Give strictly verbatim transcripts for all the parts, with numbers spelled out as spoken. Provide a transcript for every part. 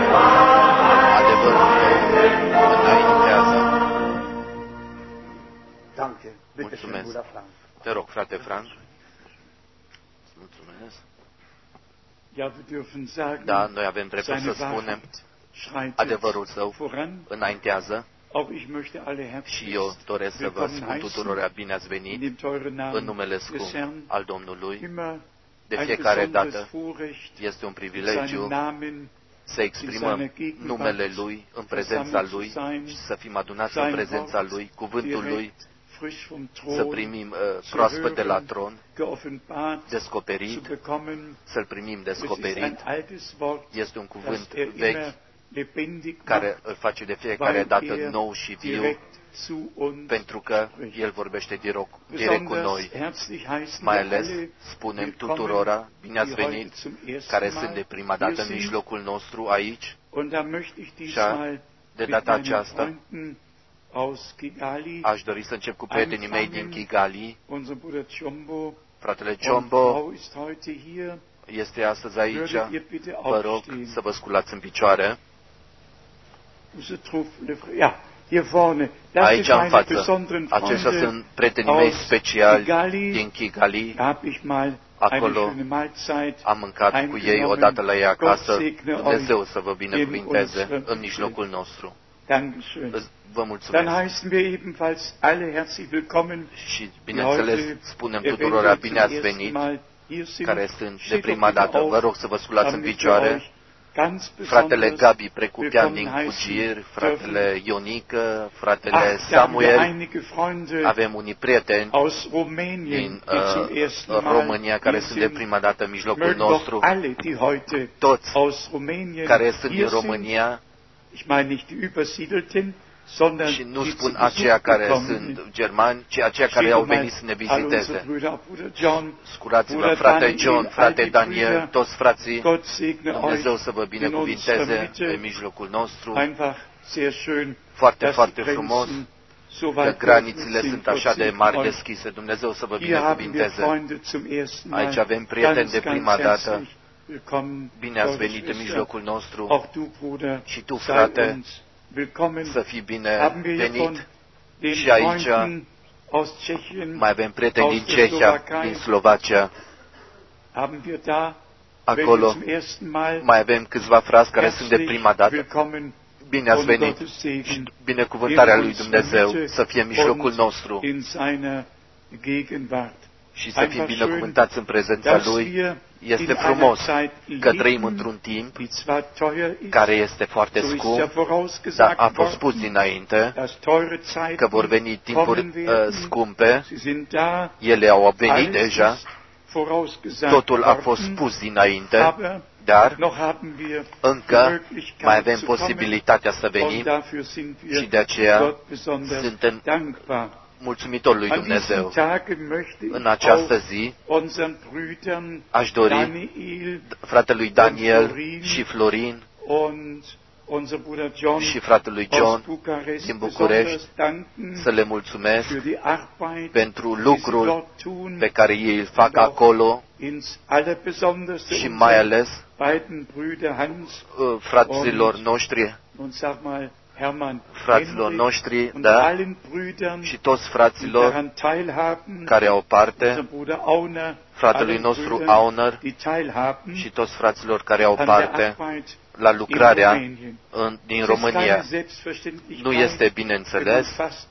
Adevărul tău înaintează. Mulțumesc. Te rog, frate Frank. Mulțumesc. Da, noi avem dreptul să spunem, adevărul său înaintează. Și eu doresc să vă spun tuturor bine ați venit în numele scump al Domnului. De fiecare dată este un privilegiu să exprimăm numele Lui în prezența Lui și să fim adunați în prezența Lui, cuvântul Lui, să primim uh, proaspăt de la tron, descoperit, să-L primim descoperit. Este un cuvânt vechi care îl face de fiecare dată nou și viu, pentru că El vorbește direct, direct cu noi. Mai ales spunem tuturora, bine ați venit, care sunt de prima dată în mijlocul nostru aici. Și de data aceasta aș dori să încep cu prietenii mei din Kigali. Fratele Ciombo este astăzi aici. Vă rog să vă sculați în picioare. Aici în față. Aceștia sunt prietenii mei speciali din Kigali. Acolo am mâncat cu ei odată la ei acasă. Dumnezeu să vă binecuvinteze în mijlocul nostru. Vă mulțumesc. Și, bineînțeles, spunem tuturor bine ați venit, care sunt de prima dată. Vă rog să vă sculați în picioare. Fratele Gabi Precupean din Cugir, fratele Ionică, fratele Samuel. Avem unii prieteni din uh, România care sunt de prima dată în mijlocul nostru. Toți care sunt din România, și nu spun aceia care sunt germani, ci aceia care au venit să ne viziteze. Scurați-vă, frate John, frate Daniel, toți frații, Dumnezeu să vă binecuvinteze în mijlocul nostru. Foarte, foarte frumos, că granițele sunt așa de mari deschise. Dumnezeu să vă binecuvinteze. Aici avem prieteni de prima dată. Bine ați venit în mijlocul nostru. Și tu, frate, să fii bine venit. Și aici mai avem prieteni din Cehia, din Slovacia. Acolo mai avem câțiva frați care sunt de prima dată. Bine ați venit și binecuvântarea lui Dumnezeu să fie în mijlocul nostru și să fim binecuvântați în prezența Lui. Este frumos că trăim într-un timp care este foarte scump, dar a fost spus dinainte că vor veni timpuri uh, scumpe. Ele au venit deja, totul a fost spus dinainte, dar încă mai avem posibilitatea să venim și de aceea suntem mulțumitor lui Dumnezeu. În această zi aș dori fratelui Daniel și Florin și fratelui John din București să le mulțumesc pentru lucrul pe care ei îl fac acolo și mai ales fraților noștri, fraților noștri, da, și toți fraților care au parte, fratelui nostru Auner și toți fraților care au parte la lucrarea în, din România. Nu este bineînțeles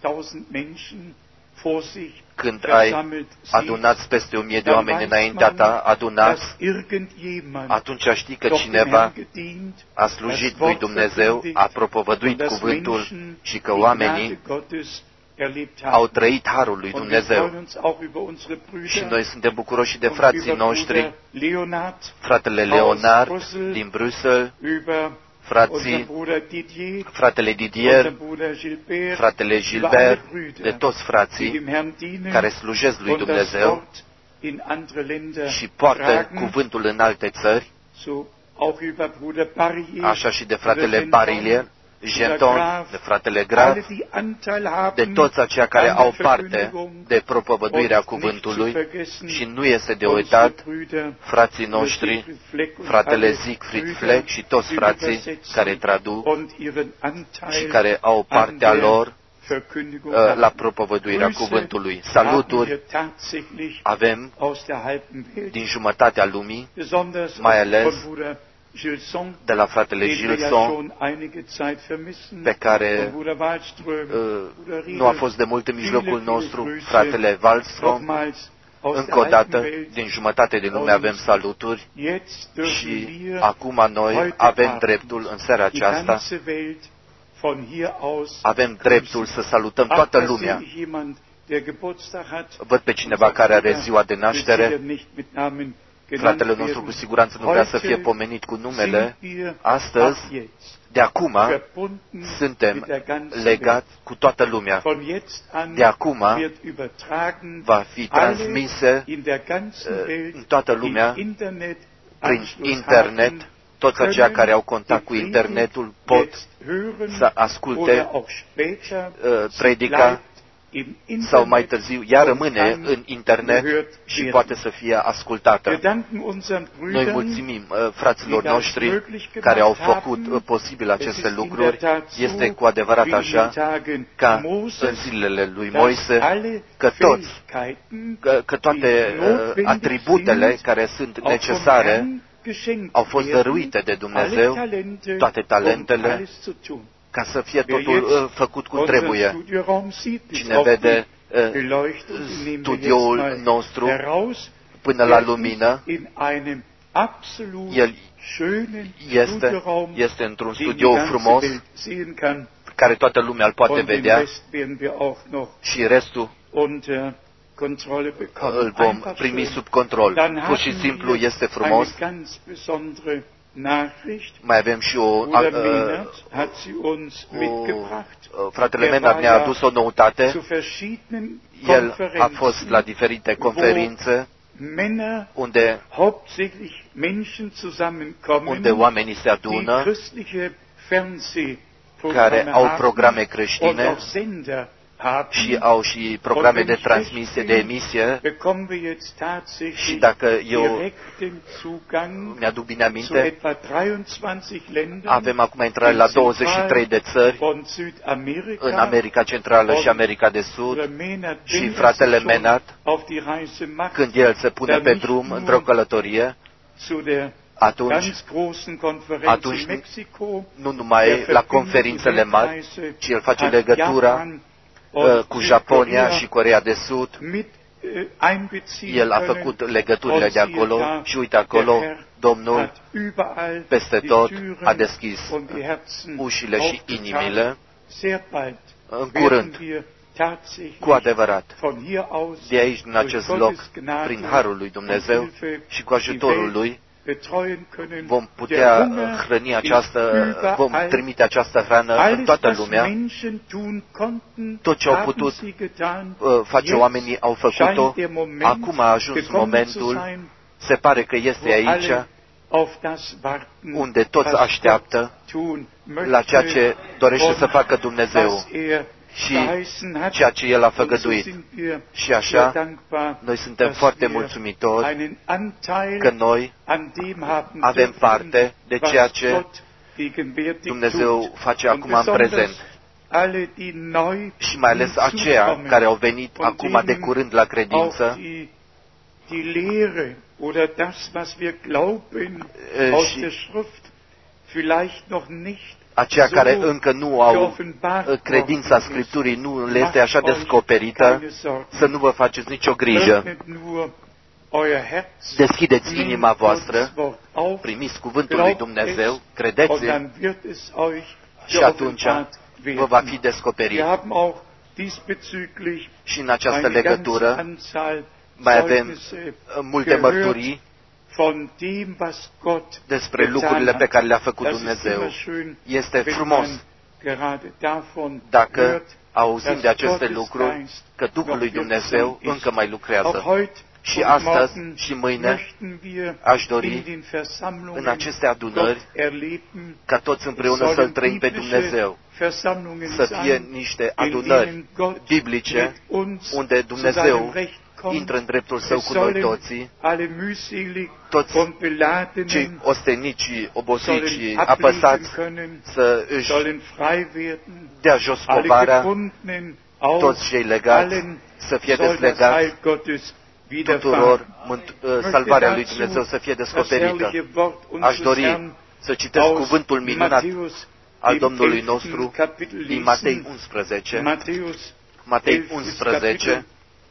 când ai adunați peste o mie de oameni înaintea ta, adunați, atunci știi că cineva a slujit lui Dumnezeu, a propovăduit cuvântul și că oamenii au trăit harul lui Dumnezeu. Și noi suntem bucuroși de frații noștri, fratele Leonard din Bruxelles, frații, fratele Didier, fratele Gilbert, de toți frații care slujesc lui Dumnezeu și poartă cuvântul în alte țări, așa și de fratele Barilier, Genton, de fratele Graf, de toți aceia care au parte de propovăduirea cuvântului și nu este de uitat frații noștri, fratele Siegfried Fleck și toți frații care traduc și care au partea lor la propovăduirea cuvântului. Saluturi avem din jumătatea lumii, mai ales de la fratele Gilson, pe care uh, nu a fost de mult în mijlocul nostru, fratele Wallström. Încă o dată, din jumătate din lume avem saluturi și acum noi avem dreptul în seara aceasta, avem dreptul să salutăm toată lumea. Văd pe cineva care are ziua de naștere. Fratele nostru cu siguranță nu vrea să fie pomenit cu numele. Astăzi, de acum, suntem legați cu toată lumea. De acum va fi transmise în toată lumea, prin internet. Toți aceia care au contact cu internetul pot să asculte uh, predica sau mai târziu ea rămâne în internet și poate să fie ascultată. Noi mulțumim uh, fraților noștri care au făcut uh, posibil aceste lucruri. Este cu adevărat așa ca în zilele lui Moise, că toți, că, că toate uh, atributele care sunt necesare au fost dăruite de Dumnezeu, toate talentele, ca să fie totul uh, făcut cum trebuie. Cine vede uh, studioul nostru până la lumină, el este, este într-un studio frumos, care toată lumea îl poate vedea, și restul îl vom primi sub control. Pur și simplu este frumos. Mai avem și o, a, a, o fratele Menard ne-a adus o noutate. El a fost la diferite conferințe unde, unde oamenii se adună, care au programe creștine și au și programe de transmisie, de emisie, și dacă eu mi-aduc bine aminte, avem acum intrare la douăzeci și trei de țări în America Centrală și America de Sud, și fratele Menard, când el se pune pe drum într-o călătorie, atunci, atunci nu numai la conferințele mari, ci el face legătura cu Japonia și Coreea de Sud. El a făcut legăturile de acolo și uite acolo, Domnul peste tot a deschis ușile și inimile. În curând, cu adevărat, de aici, din acest loc, prin harul lui Dumnezeu și cu ajutorul lui, vom putea hrăni această, vom trimite această hrană în toată lumea. Tot ce au putut face oamenii au făcut-o. Acum a ajuns momentul, se pare că este aici, unde toți așteaptă la ceea ce dorește să facă Dumnezeu și ceea ce El a făgăduit. Și așa, noi suntem foarte mulțumitori că noi avem parte de ceea ce Dumnezeu face acum în prezent. Și mai ales aceia care au venit acum de curând la credință, și aceia care încă nu au credința Scripturii, nu le este așa descoperită, să nu vă faceți nicio grijă. Deschideți inima voastră, primiți cuvântul lui Dumnezeu, credeți-l, și atunci vă va fi descoperit. Și în această legătură mai avem multe mărturii despre lucrurile pe care le-a făcut Dumnezeu. Este frumos dacă auzim de aceste lucruri, că Duhul lui Dumnezeu încă mai lucrează. Și astăzi și mâine aș dori în aceste adunări ca toți împreună să-L trăim pe Dumnezeu, să fie niște adunări biblice unde Dumnezeu intră în dreptul Său cu noi toții, toți cei osteniți și obosiți și apăsați să își dea jos povara, toți cei legați să fie deslegați, tuturor salvarea lui Dumnezeu să fie descoperită. Aș dori să citesc cuvântul minunat al Domnului nostru din Matei unsprezece. Matei unsprezece.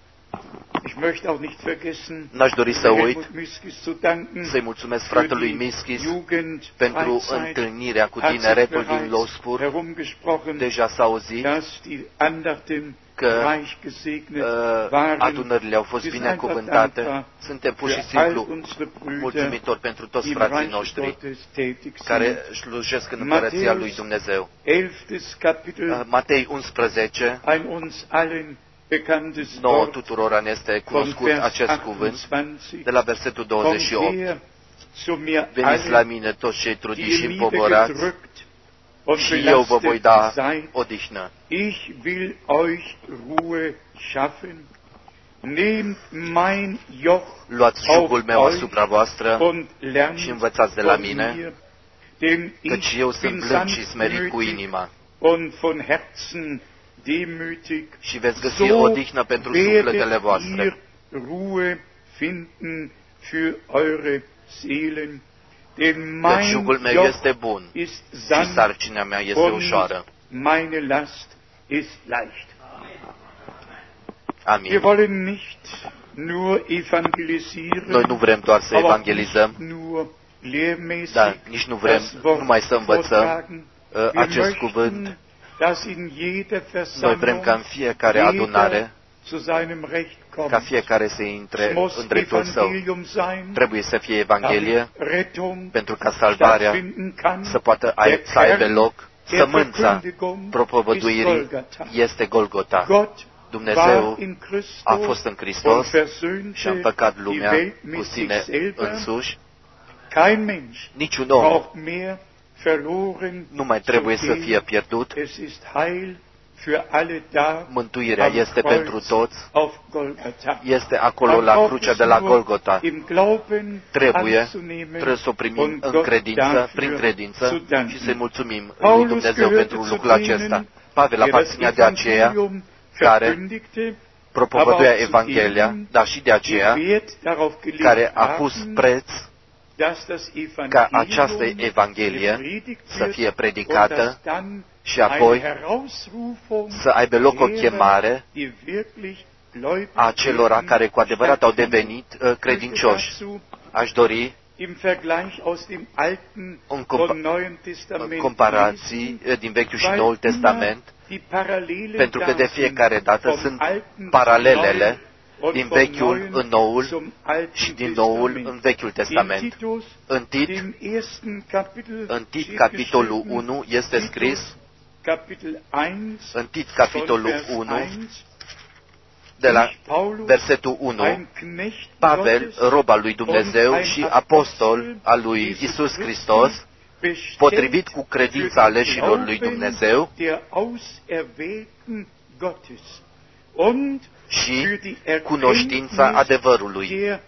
N-aș dori să uit să-i mulțumesc fratelui Mischis pentru întâlnirea cu tineretul din Lospur. Deja s-a auzit că uh, adunările au fost binecuvântate. Suntem pur și simplu mulțumitori pentru toți frații noștri care slujesc în Împărăția lui Dumnezeu. Uh, Matei unsprezece. Nouă tuturora ne este cunoscut acest cuvânt de la versetul douăzeci și opt. Veniți la mine toți cei trudiți și împovorați și eu vă voi da odihnă. Luați jugul meu asupra voastră și învățați de la mine, căci eu sunt blând și smerit cu inima. Și veți găsi odihnă pentru sufletele voastre. Căci jugul meu este bun și sarcina mea este ușoară. Amin. Noi nu vrem doar să evangelizăm, dar nici nu vrem numai să învățăm uh, acest cuvânt. Noi vrem ca în fiecare adunare, ca fiecare să intre în dreptul său. Trebuie să fie Evanghelie, pentru ca salvarea să poată să aibă loc. Sămânța propovăduirii este Golgota. Dumnezeu a fost în Hristos și a împăcat lumea cu sine însuși. Niciun om nu mai trebuie să fie pierdut. Mântuirea este pentru toți. Este acolo la crucea de la Golgota. Trebuie, trebuie să o primim în credință, prin credință și să-i mulțumim lui Dumnezeu pentru lucrul acesta. Pavel aparținea de aceea care propovăduia Evanghelia, dar și de aceea care a pus preț ca această Evanghelie să fie predicată și apoi să aibă loc o chemare a celora care cu adevărat au devenit uh, credincioși. Aș dori în, compa- în comparații din Vechiul și Noul Testament, pentru că de fiecare dată sunt paralelele din Vechiul în Noul și din Noul în Vechiul Testament. În Tit, în Tit capitolul unu este scris, în Tit capitolul unu, de la versetul unu, Pavel, rob al lui Dumnezeu și apostol al lui Isus Hristos, potrivit cu credința aleșilor lui Dumnezeu și cunoștința adevărului.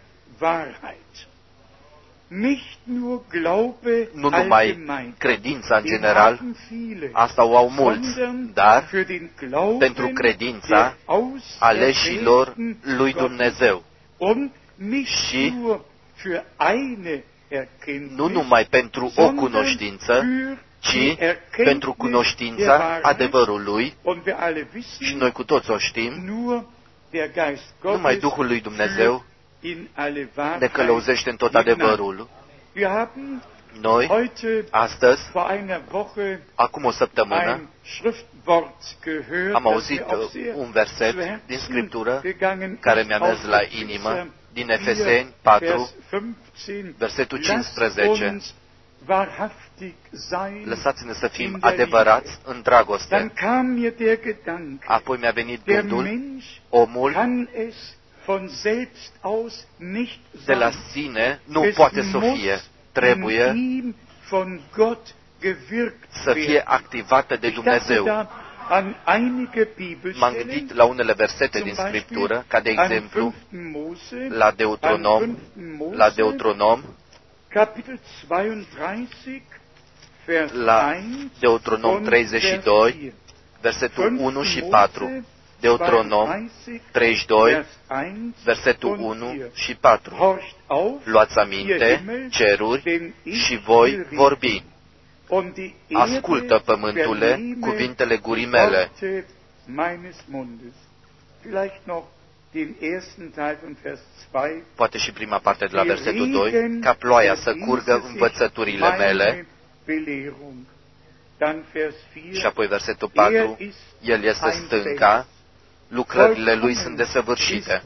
Nu numai credința în general, asta o au mulți, dar pentru credința aleșilor lui Dumnezeu. Și nu numai pentru o cunoștință, ci pentru cunoștința adevărului. Și noi cu toți o știm, numai Duhul lui Dumnezeu ne călăuzește în tot adevărul. Noi, astăzi, acum o săptămână, am auzit un verset din Scriptură care mi-a mers la inimă, din Efeseni patru, versetul cincisprezece. Lăsați-ne să fim adevărați în dragoste. Apoi mi-a venit gândul, omul de la sine nu poate să fie. Trebuie să fie activată de Dumnezeu. M-am gândit la unele versete din Scriptură, ca de exemplu la Deuteronom, la Deuteronom, la Deuteronom treizeci și doi, versetul unu și patru. Deuteronom treizeci și doi, versetul unu și patru. Luați aminte, ceruri, și voi vorbi. Ascultă, pământule, cuvintele gurii mele. Poate și prima parte de la versetul doi, ca ploaia să curgă învățăturile mele. Și apoi versetul patru, el este stânca, lucrările lui sunt desăvârșite,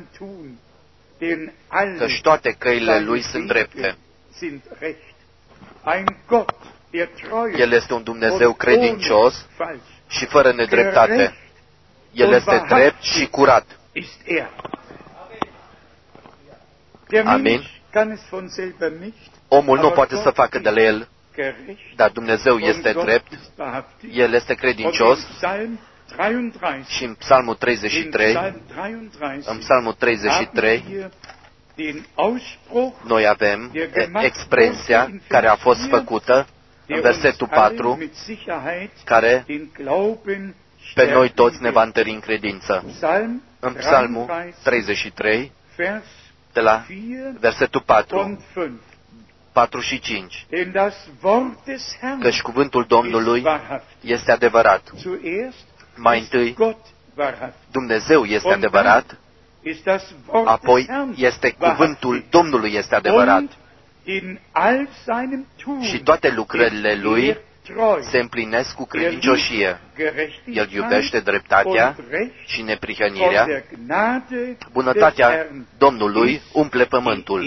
căci toate căile lui sunt drepte. El este un Dumnezeu credincios și fără nedreptate. El este drept și curat. Amin. Omul nu poate să facă de la el, dar Dumnezeu este drept, El este credincios. Și în Psalmul treizeci și trei, în Psalmul treizeci și trei, noi avem expresia care a fost făcută în versetul patru, care pe noi toți ne va întări în credință. În Psalmul treizeci și trei, de la versetul patru, patru și cinci, căci cuvântul Domnului este adevărat. Mai întâi, Dumnezeu este adevărat, apoi este cuvântul Domnului este adevărat și toate lucrările Lui se împlinesc cu credincioșie. El iubește dreptatea și neprihănirea. Bunătatea Domnului umple pământul.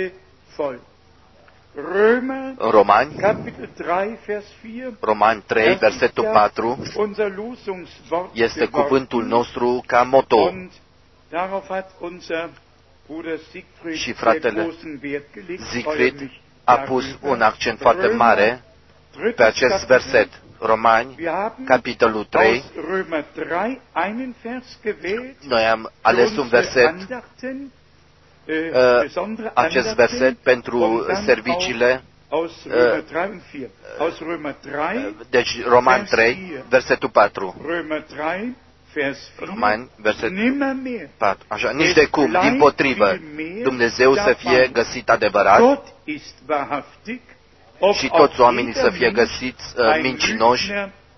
Romani, Romani trei, versetul patru, este cuvântul nostru ca moto. Și fratele Siegfried a pus un accent foarte mare pe acest verset. Romani, capitolul trei, noi am ales un verset, acest verset pentru serviciile, deci Romani trei, versetul patru. Romani, versetul patru. Așa, nici de cum, dimpotrivă, Dumnezeu să fie găsit adevărat și toți oamenii să fie găsiți uh, mincinoși.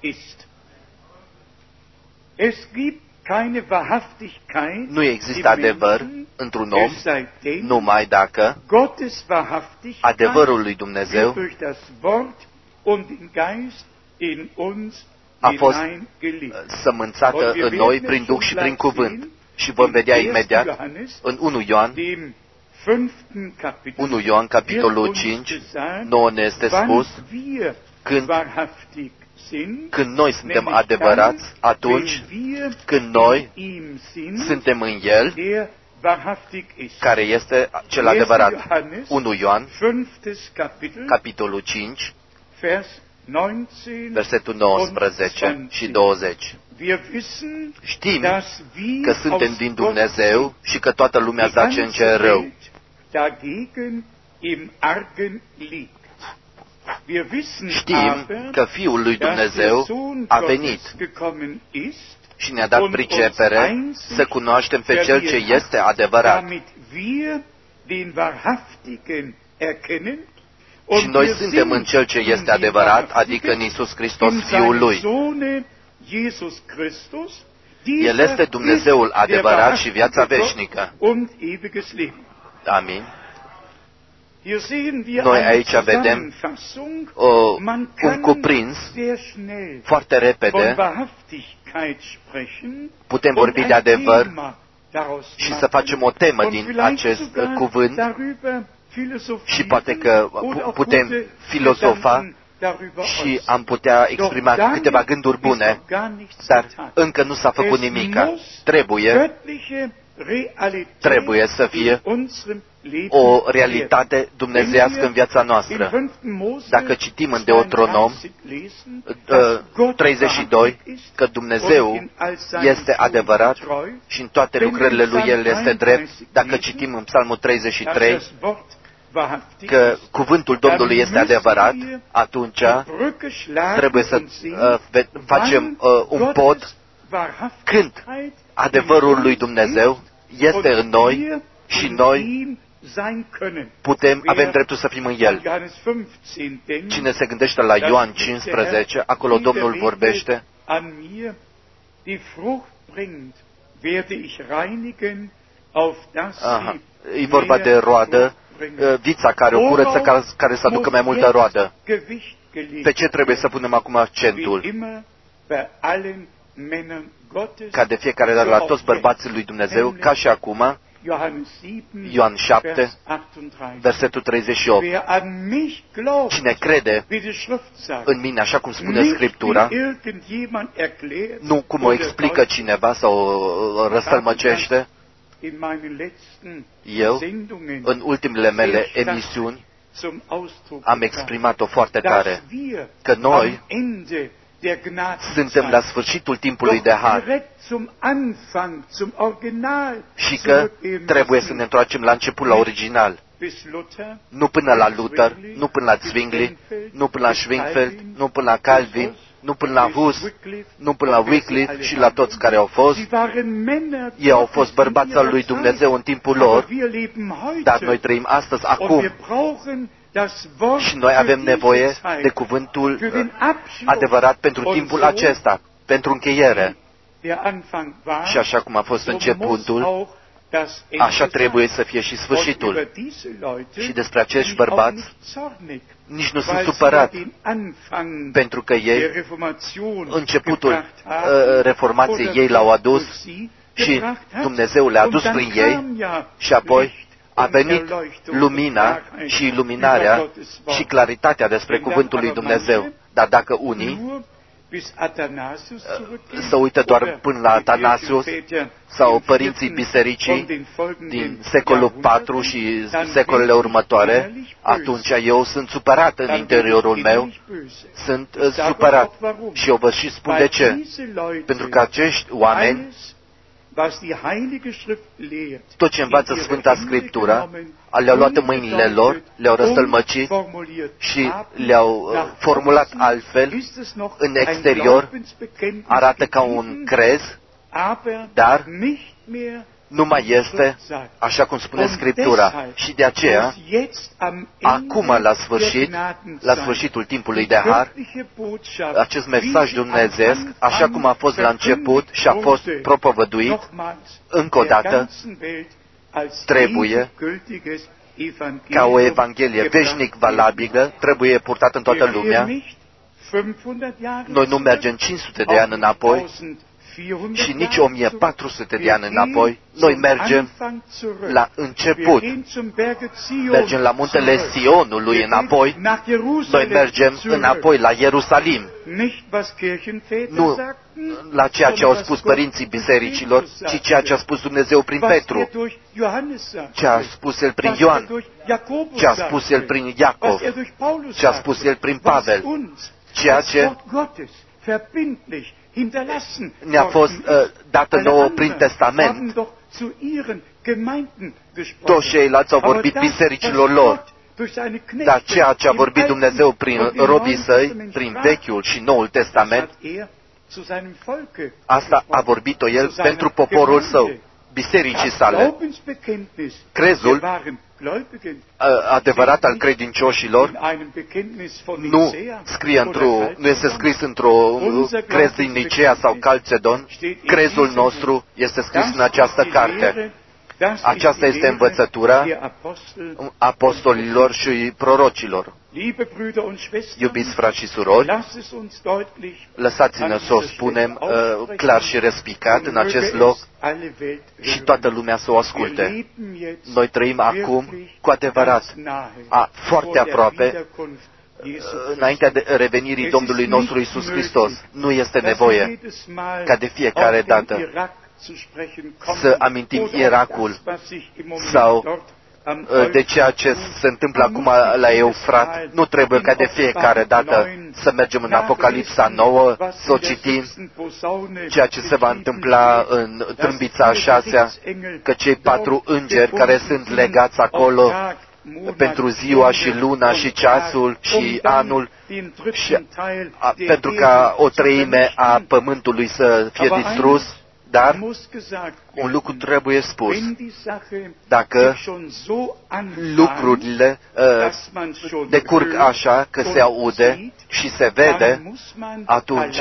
Nu există adevăr într-un om numai dacă adevărul lui Dumnezeu a fost sămânțată în noi prin Duh și prin cuvânt. Și vom vedea imediat în unu Ioan, unu Ioan, capitolul cinci, nouă ne este spus, când, când noi suntem adevărați, atunci când noi suntem în El, care este cel adevărat. unu Ioan, capitolul cinci, versetul nouăsprezece și douăzeci. Știm că suntem din Dumnezeu și că toată lumea zace în cel rău. Știm că Fiul lui Dumnezeu a venit și ne-a dat pricepere să cunoaștem pe Cel ce este adevărat. Și noi suntem în Cel ce este adevărat, adică în Iisus Hristos, Fiul Lui. El este Dumnezeul adevărat și viața veșnică. Amin. Noi aici vedem o, un cuprins foarte repede. Putem vorbi de adevăr și să facem o temă din acest cuvânt și poate că putem filosofa și am putea exprima câteva gânduri bune, dar încă nu s-a făcut nimic. Trebuie trebuie să fie o realitate dumnezeiască în viața noastră. Dacă citim în Deuteronom treizeci și doi că Dumnezeu este adevărat și în toate lucrările Lui El este drept, dacă citim în Psalmul treizeci și trei că cuvântul Domnului este adevărat, atunci trebuie să uh, facem uh, un pod când adevărul lui Dumnezeu este în noi și noi putem, avem dreptul să fim în El. Cine se gândește la Ioan cincisprezece, acolo Domnul vorbește Aha. E vorba de roadă, vița care o curăță, care, care să aducă mai multă roadă. Pe ce trebuie să punem acum accentul? Ca de fiecare dată la toți bărbații lui Dumnezeu, ca și acum, Ioan șapte, versetul treizeci și opt. Cine crede în mine, așa cum spune Scriptura, nu cum o explică cineva sau o răstălmăcește, eu, în ultimele mele emisiuni, am exprimat-o foarte tare, că noi suntem la sfârșitul timpului de har și că trebuie să ne întoarcem la început, la original. Nu până la Luther, nu până la Zwingli, nu până la Schwingfeld, nu până la Calvin, nu până la Hus, nu până la Wycliffe și la toți care au fost. Ei au fost bărbați al lui Dumnezeu în timpul lor, dar noi trăim astăzi, acum. Și noi avem nevoie de cuvântul adevărat pentru timpul acesta, pentru încheiere. Și așa cum a fost începutul, așa trebuie să fie și sfârșitul. Și despre acești bărbați nici nu sunt supărat, pentru că ei, începutul uh, reformației, ei l-au adus și Dumnezeu le-a adus prin ei și apoi a venit lumina și iluminarea și claritatea despre cuvântul lui Dumnezeu. Dar dacă unii să uită doar până la Atanasius sau părinții bisericii din secolul patru și secolele următoare, atunci eu sunt supărat în interiorul meu, sunt uh, supărat. Și eu vă și spun de ce. Pentru că acești oameni, tot ce învață Sfânta Scriptură, le-au luat în mâinile lor, le-au răstălmăcit și le-au formulat altfel. În exterior arată ca un crez, dar nu mai este așa cum spune Scriptura. Și de aceea, acum la sfârșit, la sfârșitul timpului de har, acest mesaj dumnezeiesc, așa cum a fost la început și a fost propovăduit, încă o dată, trebuie ca o Evanghelie veșnic valabilă, trebuie purtată în toată lumea. Noi nu mergem cinci sute de ani înapoi și nici o mie patru sute de ani înapoi. Noi mergem la început. Mergem la muntele Sionului înapoi. Noi mergem înapoi la Ierusalim. Nu la ceea ce au spus părinții bisericilor, ci ceea ce a spus Dumnezeu prin Petru, ce a spus El prin Ioan, ce a spus El prin Iacov, ce a spus El prin Pavel, ceea ce ne-a fost uh, dată nouă prin Testament. Toți ceilalți au vorbit bisericilor lor, dar ceea ce a vorbit Dumnezeu prin robii Săi, prin Vechiul și Noul Testament, asta a vorbit-o El pentru poporul Său, bisericii sale. Crezul adevărat al credincioșilor nu, scrie într-o, nu este scris într-o crez din Nicea sau Calcedon. Crezul nostru este scris în această carte. Aceasta este învățătura apostolilor și prorocilor. Iubiți frați și surori, lăsați-ne să o spunem uh, clar și respicat în acest loc și toată lumea să o asculte. Noi trăim acum cu adevărat, a, foarte aproape, înaintea de revenirii Domnului nostru Iisus Hristos. Nu este nevoie ca de fiecare dată să amintim Irakul sau de ceea ce se întâmplă acum la Eufrat. Nu trebuie ca de fiecare dată să mergem în Apocalipsa nouă, să o citim, ceea ce se va întâmpla în trâmbița a șasea, că cei patru îngeri care sunt legați acolo pentru ziua și luna și ceasul și anul, și a, pentru ca o treime a pământului să fie distrus. Dar un lucru trebuie spus: dacă lucrurile uh, decurg așa că se aude și se vede, atunci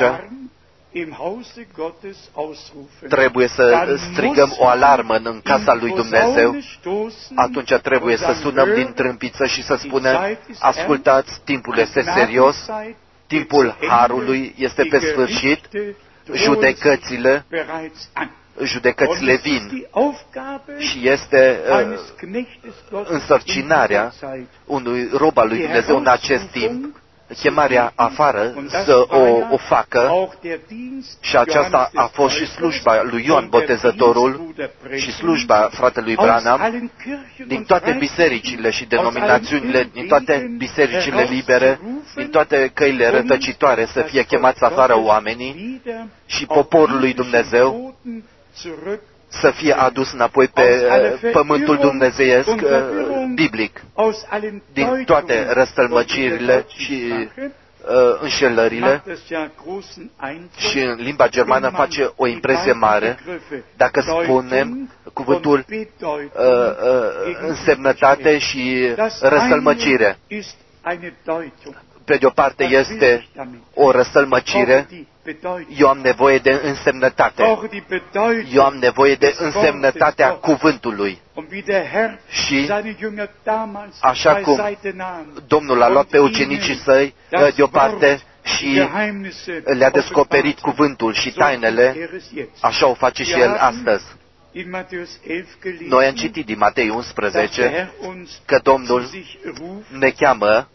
trebuie să strigăm o alarmă în casa lui Dumnezeu, atunci trebuie să sunăm din trâmpiță și să spunem: ascultați, timpul este serios, timpul harului este pe sfârșit, judecățile, judecățile vin și este uh, însărcinarea unui rob al lui Dumnezeu în acest timp, chemarea afară să o, o facă, și aceasta a fost și slujba lui Ioan Botezătorul și slujba fratelui Branham din toate bisericile și denominațiunile, din toate bisericile libere, din toate căile rătăcitoare, să fie chemați afară oamenii și poporul lui Dumnezeu să fie adus înapoi pe pământul dumnezeiesc biblic, din toate răstălmăcirile și uh, înșelările. Și în limba germană face o impresie mare dacă spunem cuvântul uh, uh, însemnătate și răstălmăcire. Pe de o parte este o răstălmăcire, eu am nevoie de însemnătate. Eu am nevoie de însemnătatea cuvântului. Și așa cum Domnul a luat pe ucenicii săi deoparte și le-a descoperit cuvântul și tainele, așa o face și El astăzi. Noi am citit din Matei unsprezece că Domnul ne cheamă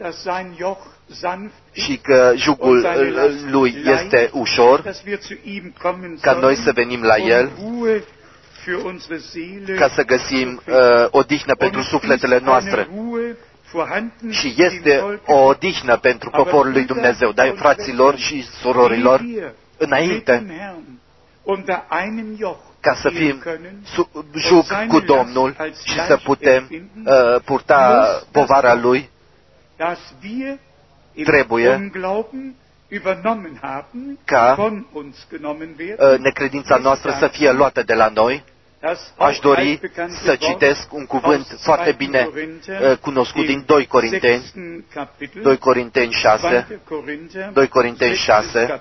și că jugul Lui este ușor, ca noi să venim la El, ca să găsim uh, odihnă pentru sufletele noastre. Și este o odihnă pentru poporul lui Dumnezeu. Dar, fraților și surorilor, înainte, ca să fim sub jug cu Domnul și să putem uh, purta povara Lui, trebuie ca uh, necredința noastră să fie luată de la noi. Aș dori să citesc un cuvânt foarte bine uh, cunoscut din doi Corinteni, doi Corinteni șase, doi Corinteni șase,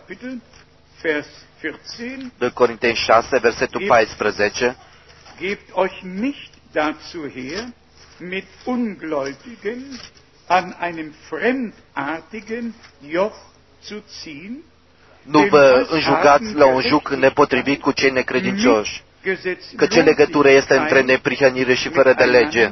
doi Corinteni șase, versetul paisprezece. Gebt euch nicht dazu her, mit Ungläubigen an einem fremdartigen Joch zu ziehen. Nu vă înjugați la un juc nepotrivit cu cei necredincioși, că ce legătură este între neprihănire și fără de lege.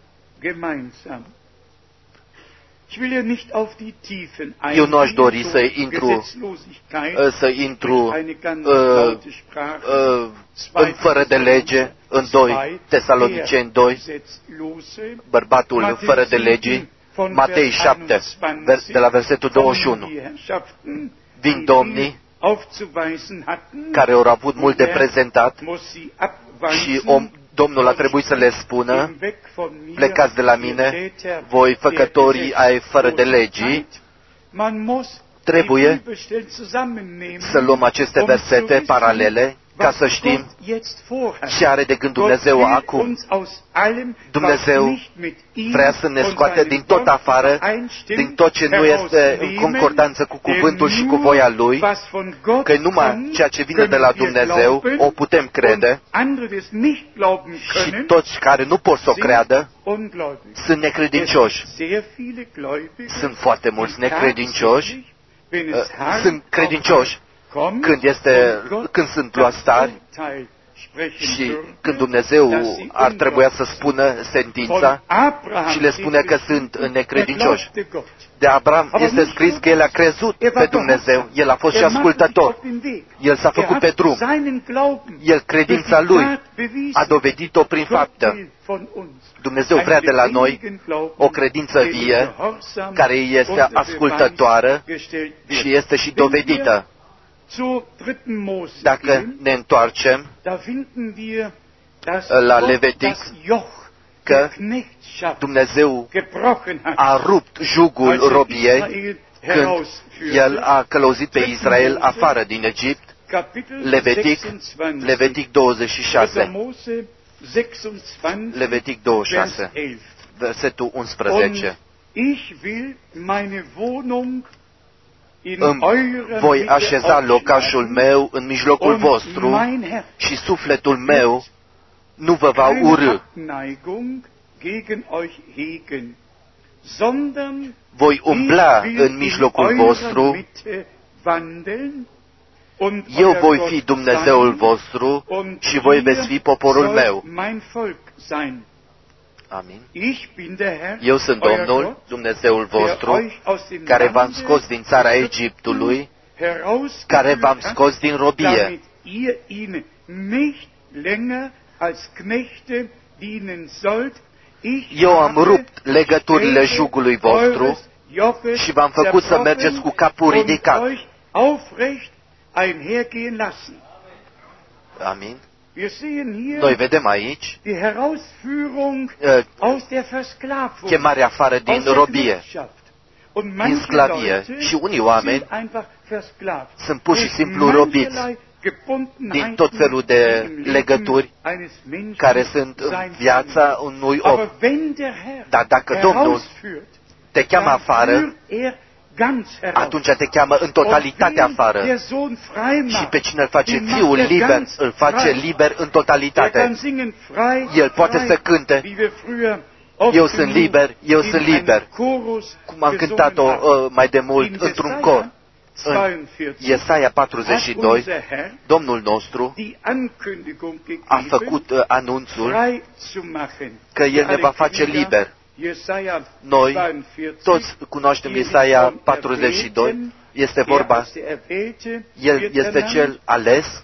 Eu nu aș dori să intru, să intru uh, uh, în fără de lege, în doi Tesaloniceni doi, bărbatul fără de lege, Matei șapte, de la versetul douăzeci și unu. Vin domnii care au avut mult de prezentat și om, Domnul a trebuit să le spună: plecați de la mine, voi făcătorii ai fără de legii. Trebuie să luăm aceste versete paralele ca să știm ce are de gând Dumnezeu acum. Dumnezeu vrea să ne scoate din tot afară, din tot ce nu este în concordanță cu cuvântul și cu voia Lui, că numai ceea ce vine de la Dumnezeu o putem crede și toți care nu pot să o creadă sunt necredincioși. Sunt foarte mulți necredincioși, sunt credincioși când, este, când sunt luați tari Și când Dumnezeu ar trebui să spună sentința și le spune că sunt necredincioși. De Abraham este scris că el a crezut pe Dumnezeu, el a fost și ascultător, el s-a făcut pe drum, el credința lui a dovedit-o prin faptă. Dumnezeu vrea de la noi o credință vie, care este ascultătoare și este și dovedită. Dacă ne întoarcem la Levitic, că Dumnezeu a rupt jugul robiei când El a călăuzit pe Israel afară din Egipt. Levitic, Levitic douăzeci și șase. Levitic douăzeci și șase, versetul unsprezece. Îmi voi așeza locașul meu în mijlocul vostru și sufletul meu nu vă va urâ. Voi umbla în mijlocul vostru, eu voi fi Dumnezeul vostru și voi veți fi poporul meu. Amin. Eu sunt Domnul, Dumnezeul vostru, care v-am scos din țara Egiptului, care v-am scos din robie. Eu am rupt legăturile jugului vostru și v-am făcut să mergeți cu capul ridicat. Amin. Noi vedem aici uh, chemarea afară din robie, din sclavie, și unii oameni sunt pur și simplu robiți din tot felul de legături care sunt în viața unui om. Dar dacă Domnul te cheamă afară, atunci te cheamă în totalitate afară. Și pe cine îl face Fiul liber, îl face liber în totalitate. El poate să cânte: eu sunt liber, eu sunt liber, cum am cântat-o uh, mai de mult într-un cor. În Iesaia patruzeci și doi, Domnul nostru a făcut uh, anunțul că El ne va face liber. Noi toți cunoaștem Iesaia patruzeci și doi, este vorba, El este cel ales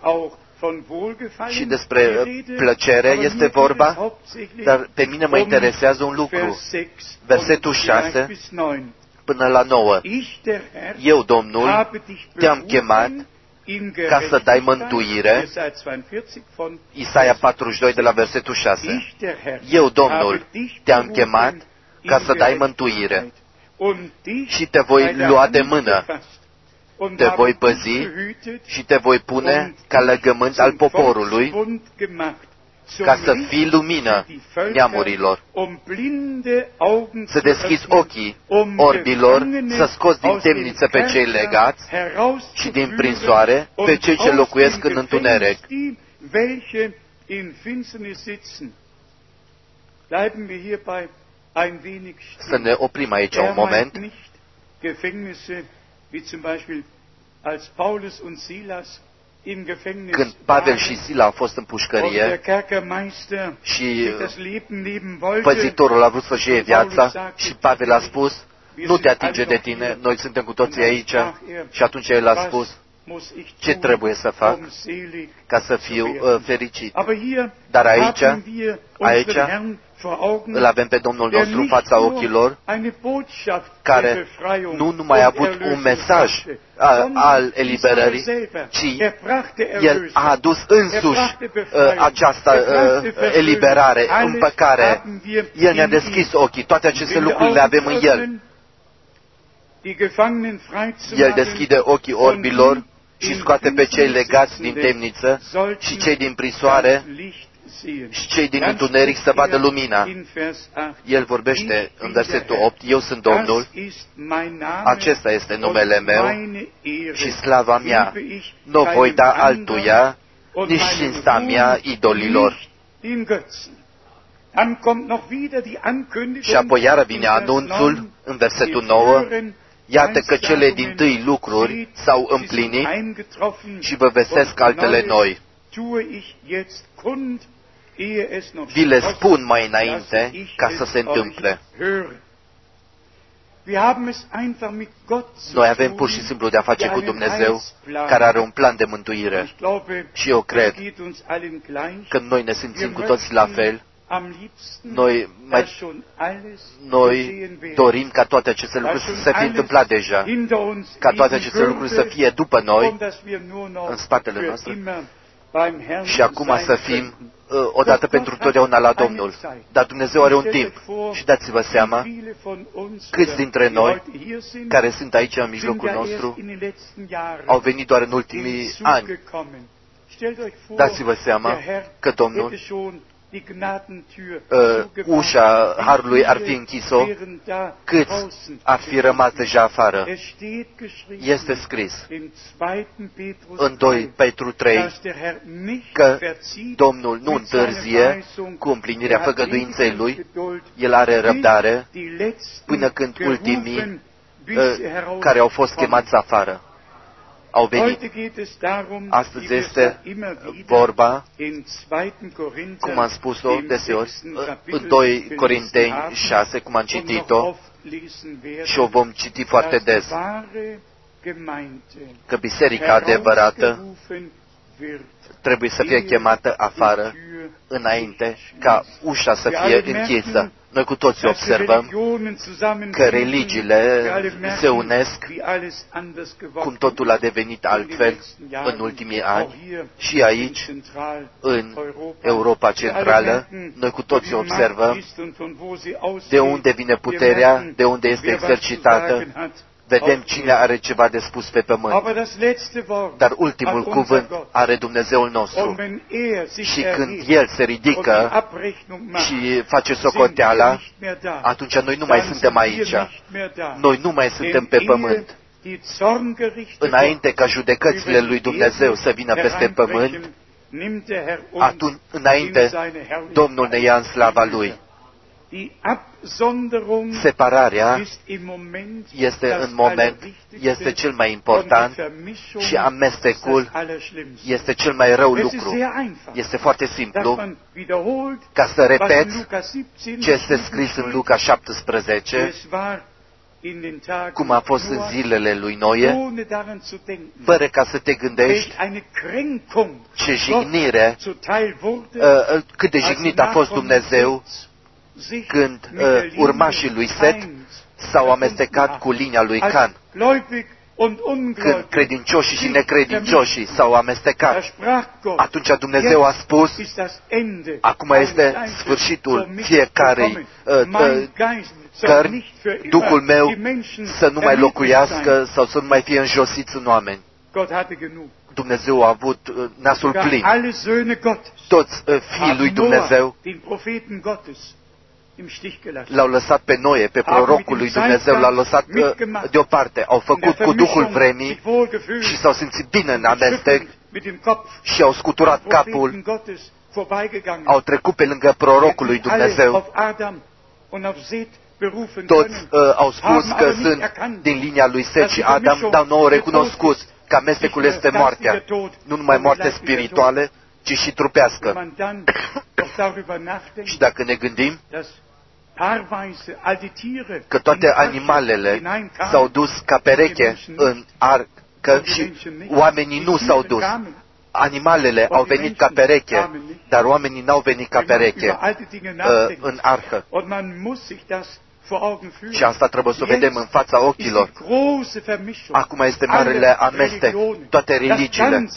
și despre plăcere este vorba, dar pe mine mă interesează un lucru. Versetul șase până la nouă. Eu, Domnul, te-am chemat ca să dai mântuire. Isaia patruzeci și doi de la versetul șase. Eu, Domnul, te-am chemat ca să dai mântuire și te voi lua de mână, te voi păzi și te voi pune ca legământ al poporului, ca să fii lumină neamurilor, să deschizi ochii orbilor, să scoți din temniță pe cei legați și din prinsoare pe cei ce locuiesc în întuneric. Să ne oprim aici un moment. Când Pavel și Sila au fost în pușcărie și păzitorul a vrut să-și iei viața și Pavel a spus: nu te atinge de tine, noi suntem cu toții aici. Și atunci el a spus: ce trebuie să fac ca să fiu uh, fericit? Dar aici, aici îl avem pe Domnul nostru în fața ochilor, care nu numai a avut un mesaj al, al eliberării, ci El a adus însuși uh, această uh, eliberare, împăcare. El ne-a deschis ochii, toate aceste lucruri le avem în El. El deschide ochii orbilor și scoate pe cei legați din temniță și cei din prisoare și cei din întuneric să vadă lumina. El vorbește în versetul opt: eu sunt Domnul, acesta este numele meu și slava mea. Nu voi da altuia, nici cinsta mea idolilor. Și apoi iară vine anunțul în versetul nouă: iată că cele dintâi lucruri s-au împlinit și vă vestesc altele noi. vi le spun mai înainte ca să se întâmple. Noi avem pur și simplu de a face cu Dumnezeu, care are un plan de mântuire. Și eu cred că noi ne simțim cu toți la fel. Noi, mai, noi dorim ca toate aceste lucruri să se fi întâmplat deja, ca toate aceste lucruri să fie după noi, în spatele nostru, și acum să fim uh, odată pentru totdeauna la Domnul. Dar Dumnezeu are un timp și dați-vă seama câți dintre noi care sunt aici în mijlocul nostru au venit doar în ultimii ani. Dați-vă seama că Domnul Uh, ușa Harului ar fi închis-o, câți ar fi rămas deja afară. Este scris în doi Petru trei că Domnul nu întârzie cu împlinirea făgăduinței Lui, El are răbdare până când ultimii uh, care au fost chemați afară au venit. Astăzi este vorba, cum am spus-o deseori, în doi Corinteni șase, cum am citit-o, și o vom citi foarte des, că biserica adevărată trebuie să fie chemată afară înainte ca ușa să fie închisă. Noi cu toții observăm că religiile se unesc, cum totul a devenit altfel în ultimii ani, și aici, în Europa Centrală, noi cu toții observăm de unde vine puterea, de unde este exercitată. Vedem cine are ceva de spus pe pământ. Dar ultimul cuvânt are Dumnezeul nostru. Și când El se ridică și face socoteala, atunci noi nu mai suntem aici. Noi nu mai suntem pe pământ. Înainte ca judecățile lui Dumnezeu să vină peste pământ, atunci, înainte, Domnul ne ia în slava Lui. Separarea este în moment, este cel mai important și amestecul este cel mai rău lucru. Este foarte simplu ca să repeți ce este scris în Luca șaptesprezece, cum a fost în zilele lui Noe, fără ca să te gândești ce jignire, cât de jignit a fost Dumnezeu când uh, urmașii lui Set s-au amestecat cu linia lui Can, când credincioșii și necredincioșii s-au amestecat, atunci Dumnezeu a spus, acum este sfârșitul fiecarei uh, uh, cărni, Duhul meu să nu mai locuiască sau să nu mai fie înjosiți în oameni. Dumnezeu a avut uh, nasul plin. Toți uh, fiii lui Dumnezeu l-au lăsat pe Noe, pe prorocul lui Dumnezeu, l-au lăsat uh, deoparte. Au făcut cu Duhul vremii și s-au simțit bine în amestec și au scuturat capul, au trecut pe lângă prorocul lui Dumnezeu. Toți uh, au spus că sunt din linia lui Set și Adam, dar nu au recunoscut că amestecul este moartea, nu numai moartea spirituală, ci și trupească. Și dacă ne gândim că toate animalele s-au dus ca pereche în arcă și oamenii nu s-au dus. Animalele au venit ca pereche, dar oamenii n-au venit ca pereche uh, în arcă. Și asta trebuie să o vedem în fața ochilor. Acum este marele amestec, toate religiile,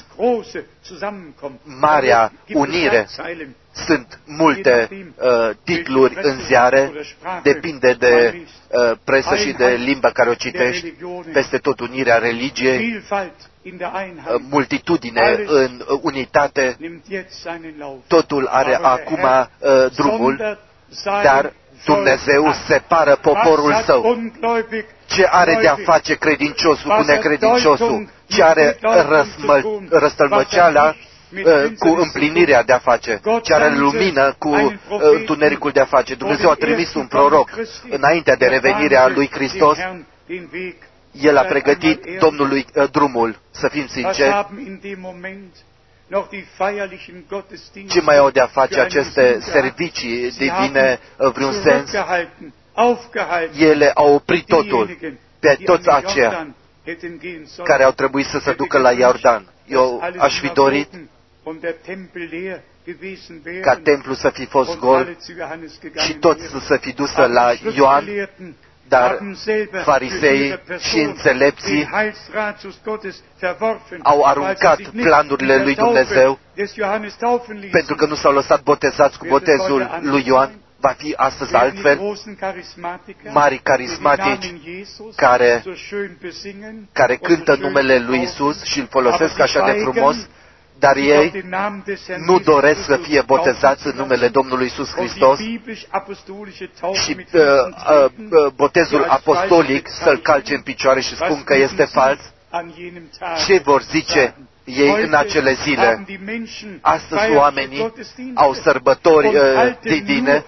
marea unire. Sunt multe uh, titluri în ziare, depinde de uh, presă și de limba care o citești, peste tot unirea religiei, uh, multitudine în uh, unitate, totul are acum uh, drumul, dar Dumnezeu separă poporul Său. Ce are de a face credinciosul cu necredinciosul? Ce are răsmă, răstălmăceala cu împlinirea de a face? Ce are lumină cu întunericul de a face? Dumnezeu a trimis un proroc înaintea de revenirea lui Hristos. El a pregătit Domnului drumul, să fim sinceri. ce mai au de a face aceste servicii divine, în vreun sens? Ele au oprit totul pe toți aceia care au trebuit să se ducă la Iordan. Eu aș fi dorit ca templul să fi fost gol și toți să fi dusă la Ioan, dar fariseii și înțelepții au aruncat planurile lui Dumnezeu pentru că nu s-au lăsat botezați cu botezul lui Ioan. Va fi astăzi altfel. Mari carismatici care, care cântă numele lui Isus și îl folosesc așa de frumos, dar ei nu doresc să fie botezați în numele Domnului Iisus Hristos și uh, uh, botezul apostolic să-l calce în picioare și spun că este fals. Ce vor zice ei în acele zile? Astăzi oamenii au sărbători uh, divine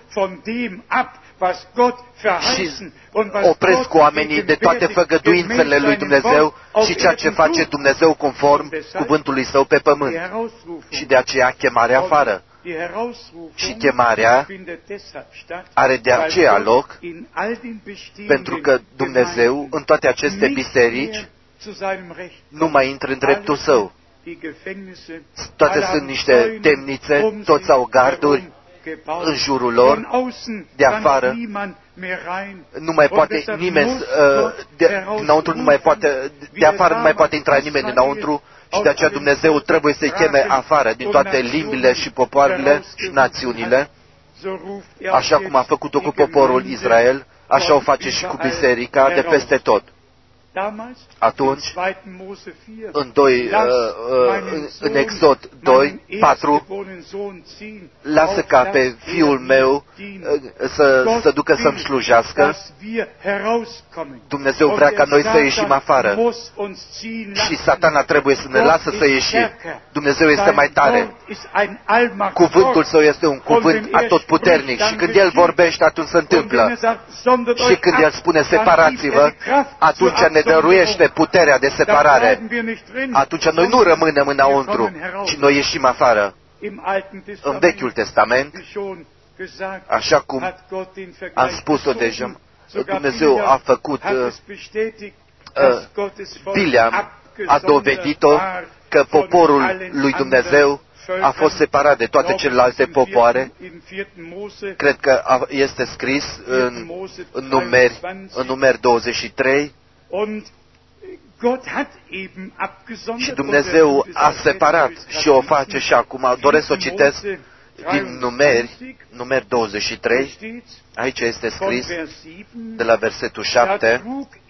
și opresc oamenii de toate făgăduințele lui Dumnezeu și ceea ce face Dumnezeu conform cuvântului Său pe pământ. Și de aceea chemarea afară. Și chemarea are de aceea loc pentru că Dumnezeu în toate aceste biserici nu mai intră în dreptul Său. Toate sunt niște temnițe, toți au garduri în jurul lor, de afară nu mai poate nimeni, de, dinăuntru nu mai poate, de afară nu mai poate intra nimeni înăuntru și de aceea Dumnezeu trebuie să-i cheme afară din toate limbile și popoarele și națiunile, așa cum a făcut-o cu poporul Israel, așa o face și cu biserica de peste tot. Atunci, în, doi, uh, uh, în Exod doi, patru, lasă ca pe fiul meu uh, să se ducă să-mi slujească. Dumnezeu vrea ca noi să ieșim afară și Satana trebuie să ne lasă să ieșim. Dumnezeu este mai tare. Cuvântul Său este un cuvânt atotputernic și când El vorbește, atunci se întâmplă. Și când El spune separați-vă, atunci ne dăruiește puterea de separare. Atunci noi nu rămânem înăuntru, ci noi ieșim afară. În Vechiul Testament, așa cum am spus-o deja, Dumnezeu a făcut, uh, uh, Bileam a dovedit-o că poporul lui Dumnezeu a fost separat de toate celelalte popoare. Cred că este scris în, în, numeri, în numeri douăzeci și trei. Și Dumnezeu a separat și o face și acum. Doresc să o citesc din numeri, numeri douăzeci și trei. Aici este scris de la versetul șapte.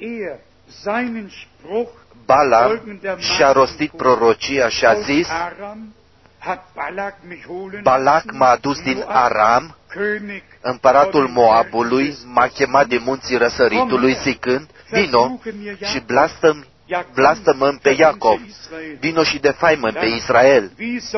Balaam și-a rostit prorocia și a zis: Balac m-a adus din Aram, împăratul Moabului m-a chemat de munții răsăritului, zicând: vino și blastăm, blastăm pe Iacov, vino și defaimă pe Israel.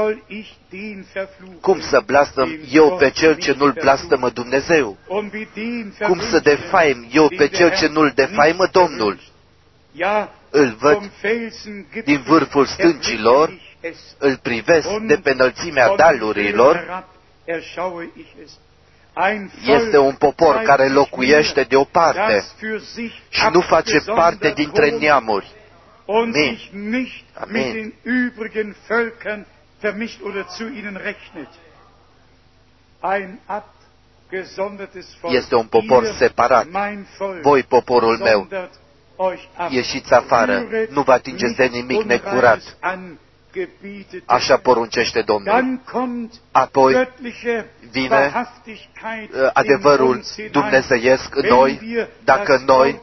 Cum să blastăm eu pe cel ce nu-l blastămă Dumnezeu? Cum să defaim eu pe cel ce nu-l defaimă Domnul? Îl văd din vârful stâncilor, îl privesc de pe înălțimea dalurilor. Este un popor care locuiește deoparte și nu face parte dintre neamuri. Amin. Amin. Este un popor separat. Voi, poporul meu, ieșiți afară, nu vă atingeți de nimic necurat. Așa poruncește Domnul. Apoi vine adevărul dumnezeiesc în noi, dacă noi,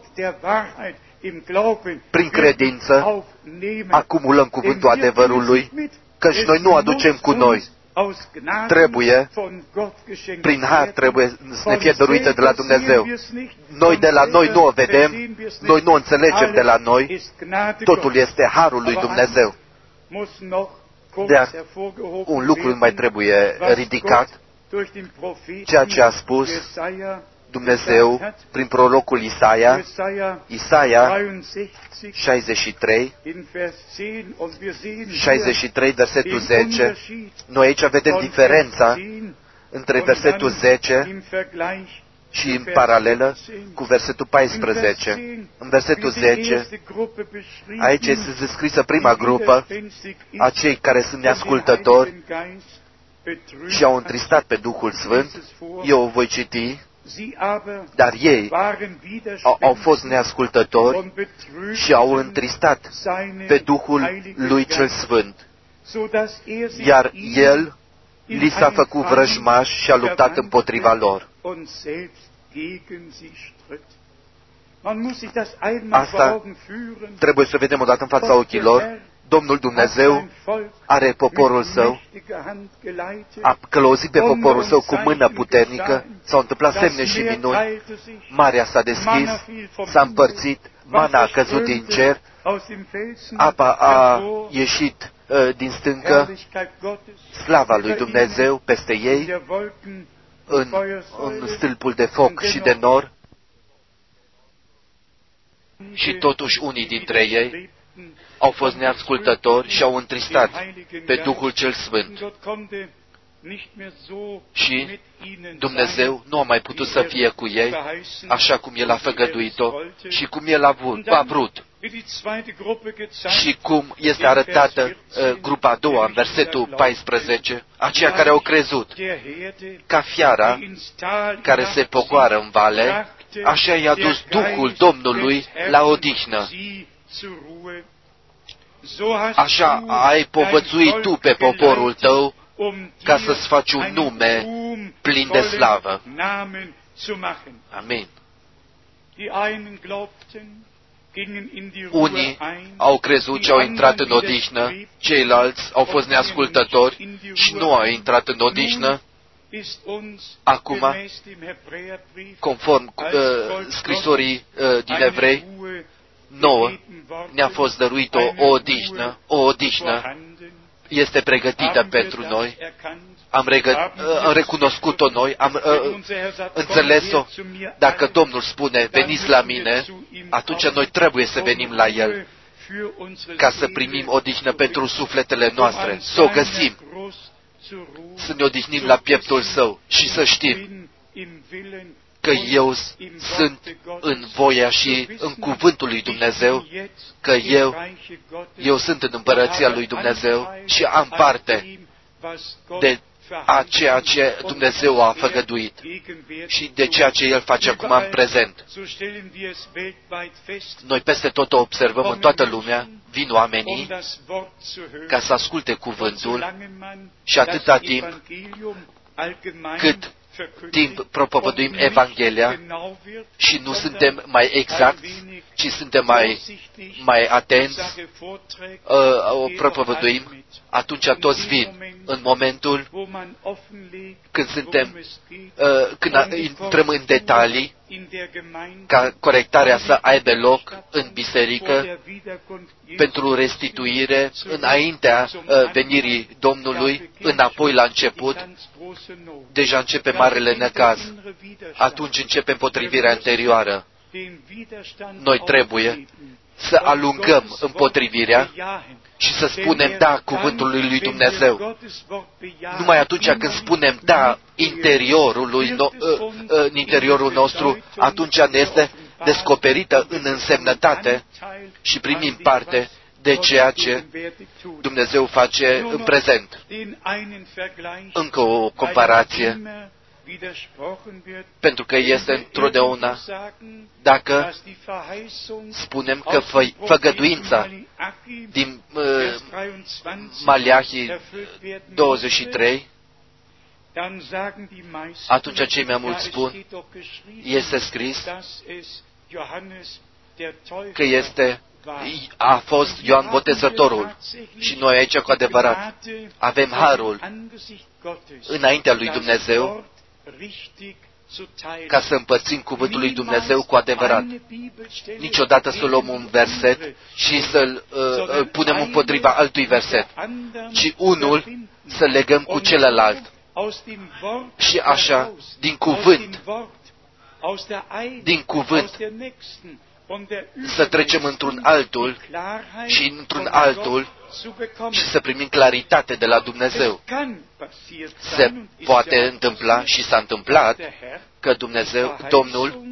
prin credință, acumulăm cuvântul adevărului, căci noi nu aducem cu noi. Trebuie, prin har, trebuie să ne fie dăruită de la Dumnezeu. Noi de la noi nu o vedem, noi nu o înțelegem de la noi, totul este harul lui Dumnezeu. Dar un lucru mai trebuie ridicat, ceea ce a spus Dumnezeu, prin prorocul Isaia, Isaia șaizeci și trei, șaizeci și trei, versetul zece, noi aici vedem diferența între versetul zece și în paralelă cu versetul paisprezece. În versetul zece, aici este descrisă prima grupă, acei care sunt neascultători și au întristat pe Duhul Sfânt. Eu o voi citi, dar ei au, au fost neascultători și au întristat pe Duhul lui cel Sfânt, iar El li s-a făcut vrăjmaș și a luptat împotriva lor. Asta trebuie să vedem odată în fața ochilor. Domnul Dumnezeu are poporul Său, a călăuzit pe poporul Său cu mână puternică, s-au întâmplat semne și minuni, marea s-a deschis, s-a împărțit, mana a căzut din cer, apa a ieșit uh, din stâncă, slava lui Dumnezeu peste ei, în, în stâlpul de foc și de nor, și totuși unii dintre ei au fost neascultători și au întristat pe Duhul cel Sfânt. Și Dumnezeu nu a mai putut să fie cu ei așa cum El a făgăduit-o și cum El a vrut. Și cum este arătată uh, grupa a doua, în versetul paisprezece, aceia care au crezut, ca fiara care se pogoară în vale, așa i-a dus Duhul Domnului la odihnă. Așa ai povățuit tu pe poporul tău ca să-ți faci un nume plin de slavă. Amin. Unii au crezut și au intrat în odihnă, ceilalți au fost neascultători și nu au intrat în odihnă. Acum, conform uh, scrisorii uh, din Evrei, nouă ne-a fost dăruit o, o odihnă, o odihnă este pregătită pentru noi, am, regă, am recunoscut-o noi, am uh, înțeles-o. Dacă Domnul spune, veniți la mine, atunci noi trebuie să venim la El, ca să primim odihnă pentru sufletele noastre, să o găsim, să ne odihnim la pieptul Său și să știm că eu sunt în voia și în cuvântul lui Dumnezeu, că eu, eu sunt în împărăția lui Dumnezeu și am parte de a ceea ce Dumnezeu a făgăduit și de ceea ce El face acum în prezent. Noi peste tot o observăm în toată lumea, vin oamenii ca să asculte cuvântul și atâta timp cât timp propovăduim Evanghelia și nu suntem mai exacti, ci suntem mai, mai atenți, uh, o propovăduim, atunci toți vin în momentul când suntem, uh, când intrăm în detalii, ca corectarea să aibă loc în biserică pentru restituire înaintea uh, venirii Domnului, înapoi la început, deja începe marele necaz. Atunci începe împotrivirea anterioară. Noi trebuie să alungăm împotrivirea și să spunem da cuvântului lui Dumnezeu. Numai atunci când spunem da interiorului, no, în interiorul nostru, atunci ne este descoperită în însemnătate și primim parte de ceea ce Dumnezeu face în prezent. Încă o comparație, pentru că este întotdeauna, dacă spunem că fă, făgăduința din uh, Maleahi douăzeci și trei, atunci cei mai mulți spun, este scris că este, a fost Ioan Botezătorul și noi aici cu adevărat avem harul înaintea lui Dumnezeu ca să împărțim cuvântul lui Dumnezeu cu adevărat. Niciodată să luăm un verset și să-l uh, punem împotriva altui verset, ci unul să legăm cu celălalt. Și așa, din cuvânt, din cuvânt să trecem într-un altul și într-un altul și să primim claritate de la Dumnezeu. Se poate întâmpla și s-a întâmplat că Dumnezeu, Domnul,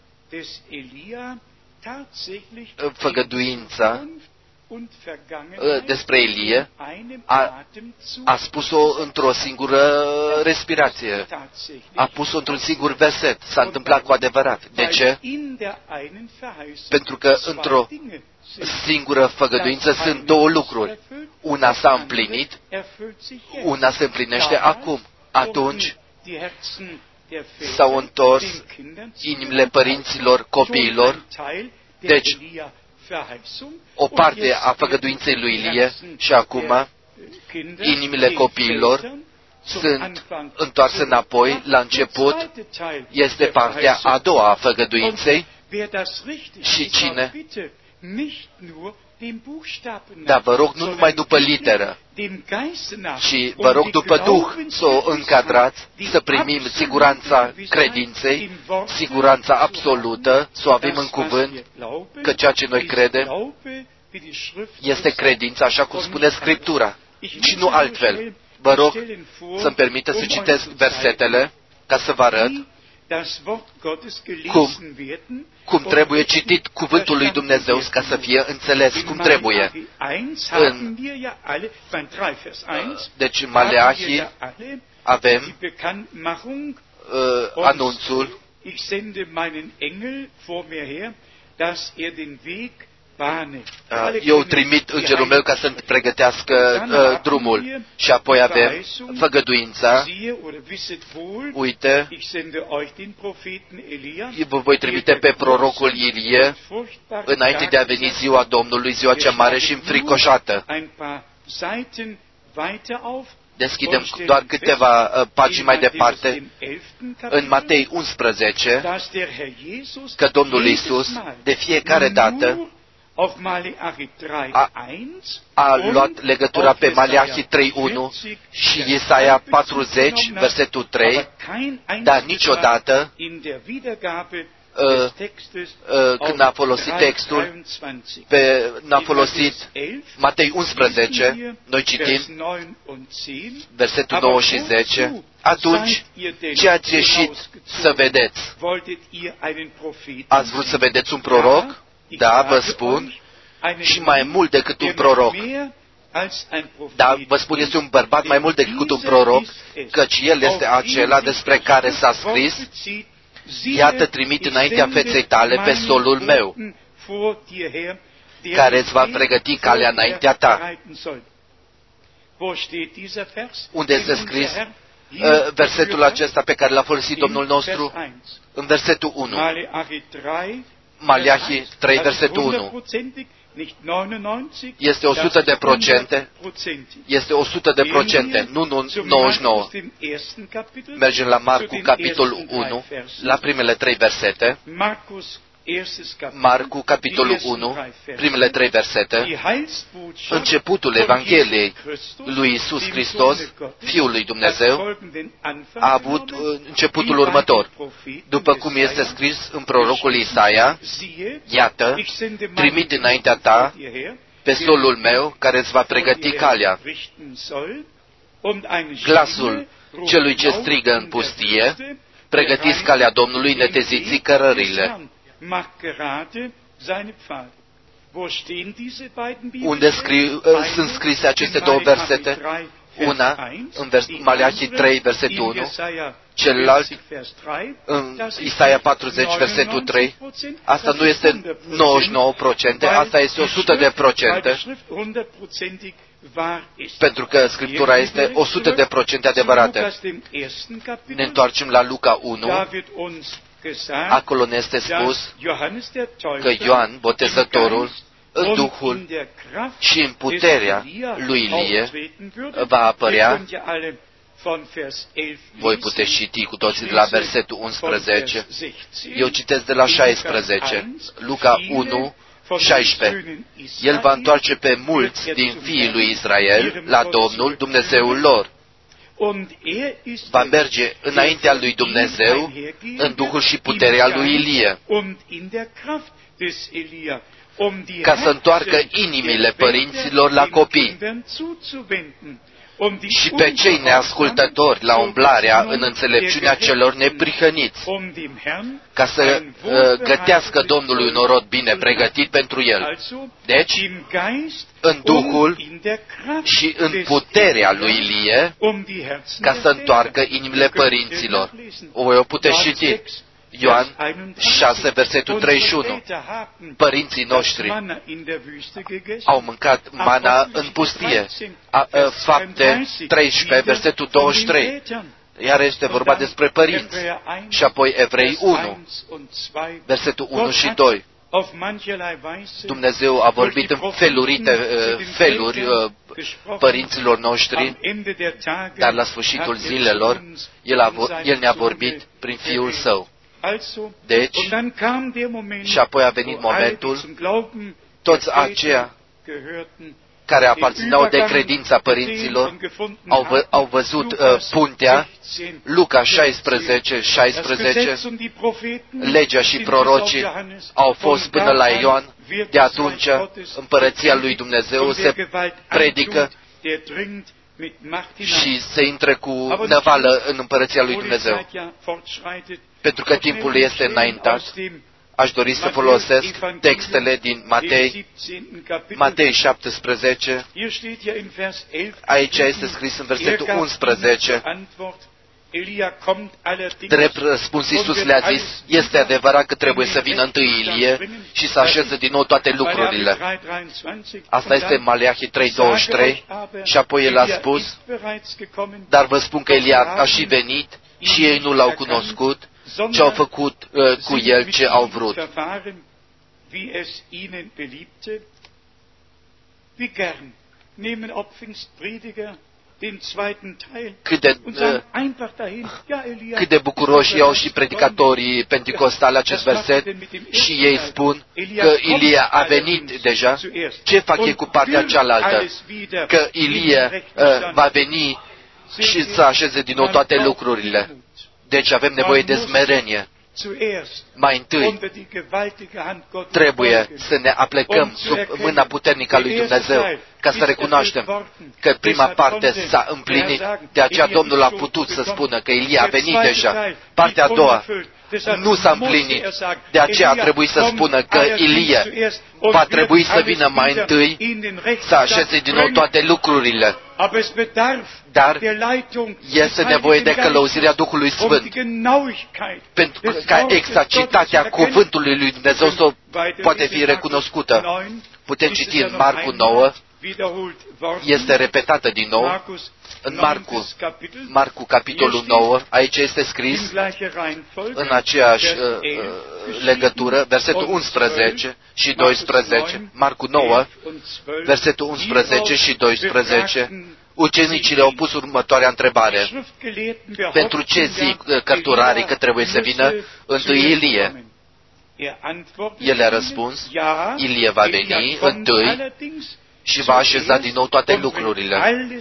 făgăduința despre Elie a, a spus-o într-o singură respirație. A pus-o într-un singur verset. S-a întâmplat cu adevărat. De ce? Pentru că într-o singură făgăduință sunt două lucruri. Una s-a împlinit, una se împlinește acum. Atunci s-au întors inimile părinților copiilor. Deci, o parte a făgăduinței lui Ilie și acum inimile copiilor sunt întoarse înapoi la început. Este partea a doua a făgăduinței și cine? Dar vă rog, nu numai după literă, ci vă rog după Duh să o încadrați, să primim siguranța credinței, siguranța absolută, să o avem în cuvânt, că ceea ce noi credem este credința, așa cum spune Scriptura, și nu altfel. Vă rog să-mi permită să citesc versetele ca să vă arăt cum, cum trebuie citit cuvântul lui Dumnezeu ca să fie înțeles cum trebuie. În, deci în Maleahi avem uh, anunțul. Eu trimit îngerul meu ca să-mi pregătească uh, drumul. Și apoi avem făgăduința. Uite, vă voi trimite pe prorocul Ilie înainte de a veni ziua Domnului, ziua cea mare și înfricoșată. Deschidem doar câteva uh, pagini mai departe, în Matei unsprezece, că Domnul Iisus, de fiecare dată, a, a luat legătura pe Maleahi trei unu și Isaia patruzeci, versetul trei, dar niciodată Uh, uh, când a folosit textul, pe, n-a folosit Matei unsprezece, noi citim versetul nouă și zece, atunci ce ați ieșit să vedeți? Ați vrut să vedeți un proroc? Da, vă spun, și mai mult decât un proroc. Dar vă spun, este un bărbat mai mult decât un proroc, căci el este acela despre care s-a scris: iată, trimit înaintea feței tale pe solul meu, care îți va pregăti calea înaintea ta. Unde este scris uh, versetul acesta pe care l-a folosit Domnul nostru? În versetul unu. Maleahi trei, versetul unu. Este o sută de procente, este o sută de procente, nu nouăzeci și nouă. Mergem la Marcu, capitolul unu, la primele trei versete. Marcu, capitolul unu, primele trei versete. Începutul Evangheliei lui Iisus Hristos, Fiul lui Dumnezeu, a avut începutul următor. După cum este scris în prorocul Isaia: iată, trimit înaintea ta pe solul meu care îți va pregăti calea. Glasul celui ce strigă în pustie: pregătiți calea Domnului, neteziți cărările. Unde scriu, sunt scrise aceste două versete? Una în vers, Maleahi trei, versetul unu, celălalt în Isaia patruzeci, versetul trei. Asta nu este nouăzeci și nouă la sută, asta este o sută de procente, pentru că Scriptura este o sută de procente adevărată. Ne întoarcem la Luca unu. Acolo ne este spus că Ioan Botezătorul, în Duhul și în puterea lui Ilie, va apărea. Voi puteți citi cu toții de la versetul unsprezece. Eu citesc de la șaisprezece. Luca unu, șaisprezece. El va întoarce pe mulți din fiii lui Israel la Domnul, Dumnezeul lor. va merge înaintea lui Dumnezeu în duhul și puterea lui Ilie, ca să întoarcă inimile părinților la copii și pe cei neascultători la umblarea în înțelepciunea celor neprihăniți, ca să uh, gătească Domnului un rod bine pregătit pentru el. Deci, în Duhul și în puterea lui Ilie, ca să întoarcă inimile părinților. O puteți citi. Ioan șase, versetul treizeci și unu. Părinții noștri au mâncat mana în pustie. A, a, fapte treisprezece, versetul douăzeci și trei. Iar este vorba despre părinți. Și apoi Evrei unu, versetul unu și doi. Dumnezeu a vorbit în felurite feluri părinților noștri, dar la sfârșitul zilelor El, a, El ne-a vorbit prin Fiul Său. Deci, și apoi a venit momentul, toți aceia care aparțineau de credința părinților au, vă, au văzut uh, puntea, Luca șaisprezece, șaisprezece, legea și prorocii au fost până la Ioan, de atunci împărăția lui Dumnezeu se predică și se intră cu năvală în împărăția lui Dumnezeu. Pentru că timpul este înaintat, aș dori să folosesc textele din Matei, Matei șaptesprezece. Aici este scris în versetul unsprezece. Drept răspuns, Iisus le-a zis, este adevărat că trebuie să vină întâi Ilie și să așeze din nou toate lucrurile. Asta este Maleahi trei, douăzeci și trei. Și apoi El a spus, dar vă spun că Ilie a și venit și ei nu l-au cunoscut, ce au făcut uh, cu el ce au vrut. Cât de, uh, cât de bucuroși au și predicatorii penticostali acest verset și ei spun că Ilie a venit deja. Ce fac ei cu partea cealaltă? Că Ilie uh, va veni și să așeze din nou toate lucrurile. Deci avem nevoie de smerenie. Mai întâi, trebuie să ne aplecăm sub mâna puternică a lui Dumnezeu, ca să recunoaștem că prima parte s-a împlinit, de aceea Domnul a putut să spună că Ilie a venit deja. Partea a doua nu s-a împlinit, de aceea a trebuit să spună că Ilie va trebui să vină mai întâi să așeze din nou toate lucrurile. Dar este nevoie de călăuzirea Duhului Sfânt, pentru ca exactitatea cuvântului lui Dumnezeu să poate fi recunoscută. Putem citi în Marcu nouă, este repetată din nou, în Marcu, Marcu capitolul nouă, aici este scris în aceeași uh, legătură, versetul unsprezece și doisprezece, Marcu nouă, versetul unsprezece și doisprezece, ucenicii au pus următoarea întrebare. Pentru ce zic cărturarii că trebuie să vină întâi Ilie? El a răspuns, Ilie va veni întâi și va așeza din nou toate lucrurile.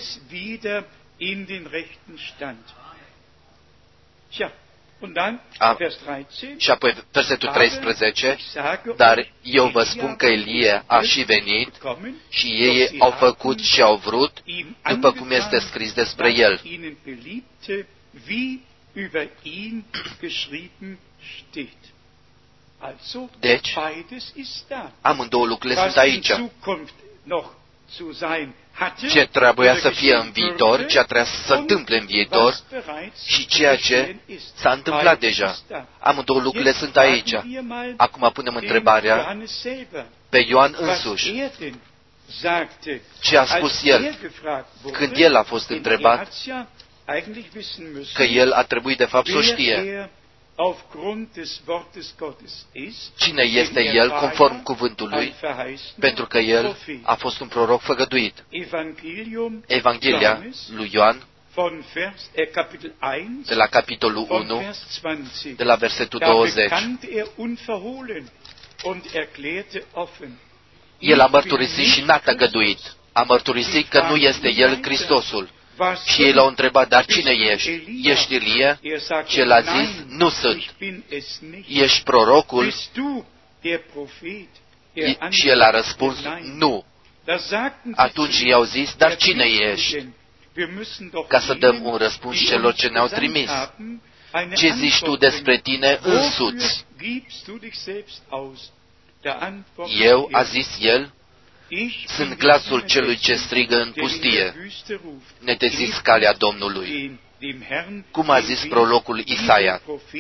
A, și apoi versetul treisprezece, dar eu vă spun că Ilie a și venit și ei au făcut și au vrut, după cum este scris despre el. Deci, amândouă lucrurile sunt aici. Ce trebuia să fie în viitor, ce trebuia să se întâmple în viitor și ceea ce s-a întâmplat deja. Amândouă lucrurile sunt aici. Acum punem întrebarea pe Ioan însuși. Ce a spus el? Când el a fost întrebat, că el a trebuit de fapt să o știe. Cine este el conform cuvântului? Pentru că el a fost un proroc făgăduit. Evanghelia lui Ioan, de la capitolul unu, de la versetul douăzeci. El a mărturisit și n-a tăgăduit. A mărturisit că nu este El Hristosul Și ei l-au întrebat, dar cine ești? Ești Ilie? Și el a zis, nu sunt. Ești prorocul? Și el a răspuns, nu. Atunci i-au zis, dar cine ești? Ca să dăm un răspuns celor ce ne-au trimis. Ce zici tu despre tine însuți? Eu, a zis el, sunt glasul celui ce strigă în pustie, neteziți calea Domnului, cum a zis prorocul Isaia.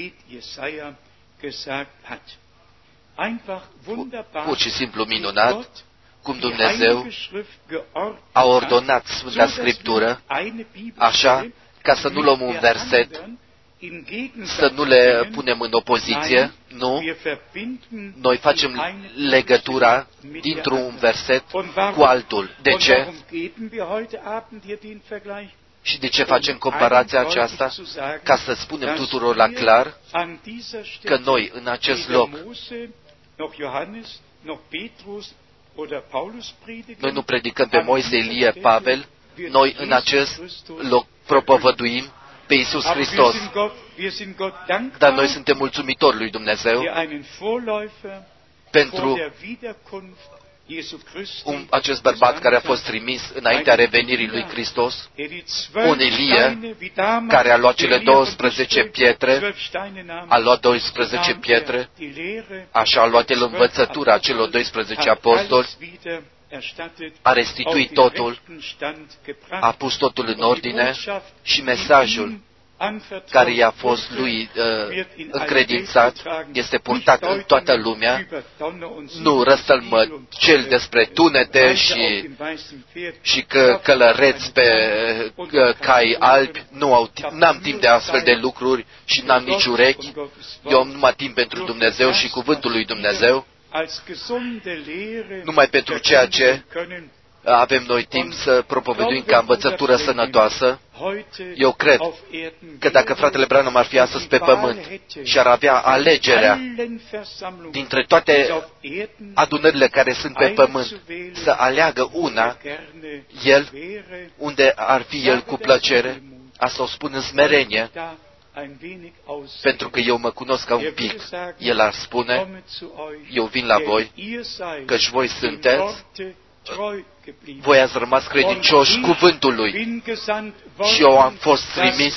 Pur și simplu minunat, cum Dumnezeu a ordonat Sfânta Scriptură, așa, ca să nu luăm un verset, să nu le punem în opoziție, nu, noi facem legătura dintr-un verset cu altul. De ce? Și de ce facem comparația aceasta? Ca să spunem tuturor la clar că noi, în acest loc, noi nu predicăm pe Moise, Ilie, Pavel, noi în acest loc propovăduim pe Iisus Hristos. Dar noi suntem mulțumitori lui Dumnezeu pentru un, acest bărbat care a fost trimis înaintea revenirii lui Hristos, un Ilie care a luat cele douăsprezece pietre, a luat douăsprezece pietre, așa a luat el învățătura celor doisprezece apostoli, a restituit totul, a pus totul în ordine și mesajul care i-a fost lui uh, încredințat este purtat în toată lumea, nu răstălmăcel despre tunete și, și că călăreți pe că, cai albi, nu au, n-am timp de astfel de lucruri și n-am nici urechi, eu am numai timp pentru Dumnezeu și cuvântul lui Dumnezeu, numai pentru ceea ce avem noi timp să propovăduim ca învățătură sănătoasă. Eu cred că dacă fratele Branham ar fi astăzi pe pământ și ar avea alegerea dintre toate adunările care sunt pe pământ să aleagă una, el, unde ar fi el cu plăcere, asta o spun în smerenie, pentru că eu mă cunosc ca un pic. El ar spune, eu vin la voi, căci voi sunteți, voi ați rămas credincioși cuvântului și eu am fost trimis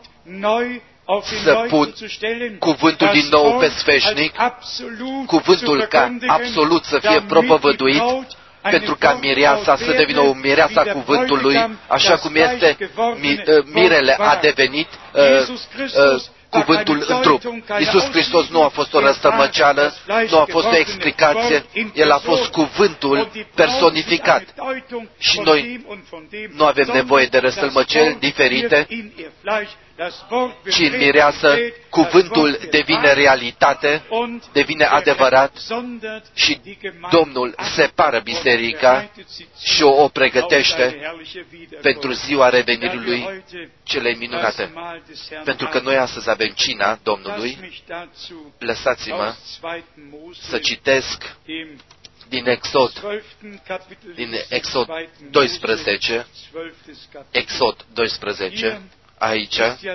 să pun cuvântul din nou pe sfeșnic, cuvântul ca absolut să fie propovăduit, pentru ca mireasa să devină o mireasa cuvântului, așa cum este mirele a devenit uh, uh, cuvântul în trup. Iisus Hristos nu a fost o răstămăceală, nu a fost o explicație, El a fost cuvântul personificat. Și noi nu avem nevoie de răstălmăceli diferite, ci în mireasă cuvântul devine realitate, devine adevărat și Domnul separă biserica și o, o pregătește pentru ziua revenirii Lui cele minunate. Pentru că noi astăzi avem cina Domnului, lăsați-mă să citesc din Exod, din Exod doisprezece, Exod doisprezece, aici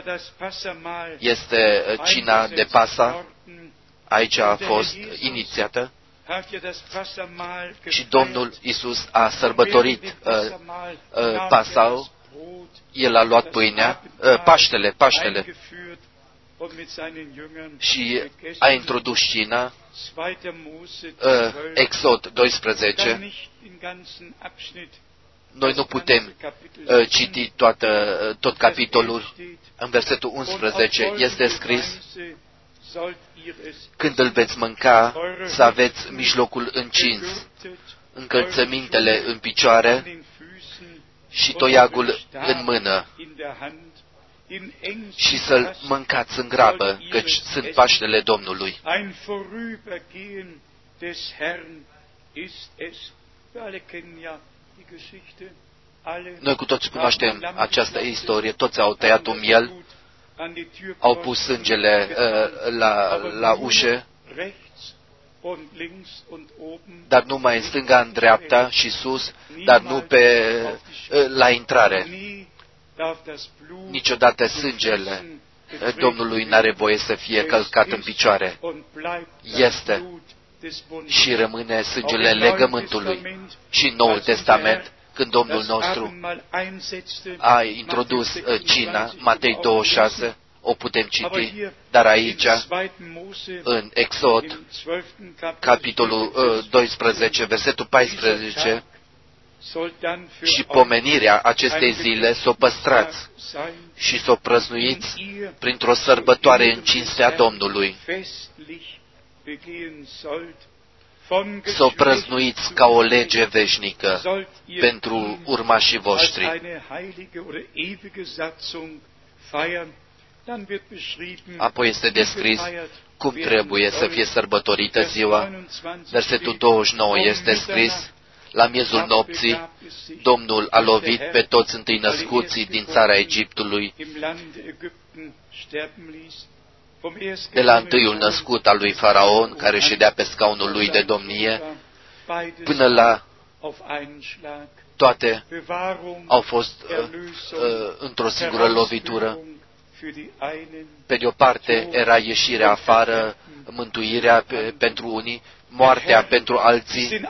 este cina de Pasa, aici a fost inițiată și Domnul Iisus a sărbătorit uh, uh, Pasau, El a luat pâinea, uh, Paștele, Paștele, și a introdus cina, uh, Exod doisprezece. Noi nu putem uh, citi toată, uh, tot capitolul. În versetul unsprezece este scris, când îl veți mânca, să aveți mijlocul încins, încălțămintele în picioare și toiagul în mână, și să-l mâncați în grabă, căci sunt Paștele Domnului. Noi cu toți cunoaștem această istorie, toți au tăiat un miel, au pus sângele uh, la, la ușă, dar numai în stânga, în dreapta și sus, dar nu pe uh, la intrare. Niciodată sângele Domnului n-are voie să fie călcat în picioare. Este și rămâne sângele legământului. Și în Noul Testament, când Domnul nostru a introdus cina, Matei douăzeci și șase, o putem citi, dar aici, în Exod, capitolul doisprezece, versetul paisprezece, și pomenirea acestei zile s-o păstrați și s-o prăznuiți printr-o sărbătoare în cinstea Domnului. S-o prăznuiți ca o lege veșnică pentru urmașii voștri. Apoi este descris cum trebuie să fie sărbătorită ziua. Versetul douăzeci și nouă este scris: la miezul nopții, Domnul a lovit pe toți întâi născuții din țara Egiptului, de la întâiul născut al lui Faraon, care ședea pe scaunul lui de domnie, până la toate au fost uh, uh, într-o singură lovitură. Pe de o parte era ieșirea afară, mântuirea pe, pentru unii, moartea pentru alții.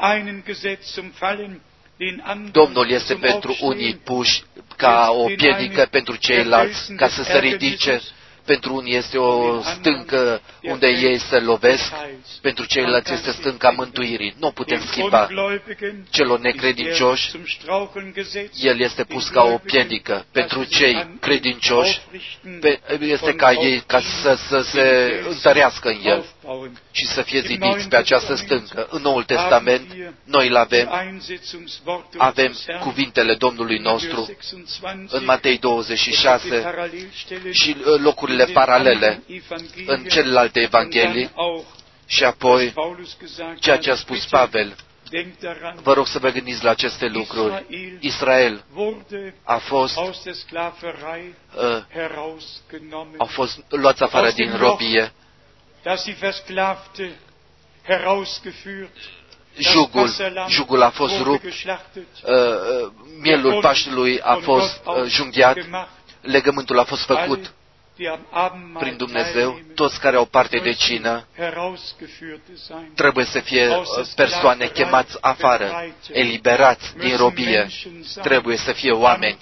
Domnul este pentru unii puși ca o piedică pentru ceilalți, ca să se ridice. Pentru unii este o stâncă unde ei se lovesc, pentru ceilalți este stânca mântuirii. Nu putem schimba. Celor necredincioși, el este pus ca o piedică. Pentru cei credincioși, este ca ei ca să, să se întărească în el și să fie zidiți pe această stâncă. În Noul Testament, noi îl avem, avem cuvintele Domnului nostru în Matei douăzeci și șase și locurile paralele în celelalte evanghelii și apoi ceea ce a spus Pavel. Vă rog să vă gândiți la aceste lucruri. Israel a fost, uh, a fost luați afară din robie. Jugul, jugul a fost rupt, uh, uh, mielul Paștelui a fost uh, junghiat, legământul a fost făcut prin Dumnezeu. Toți care au parte de cină trebuie să fie persoane chemați afară, eliberați din robie. Trebuie să fie oameni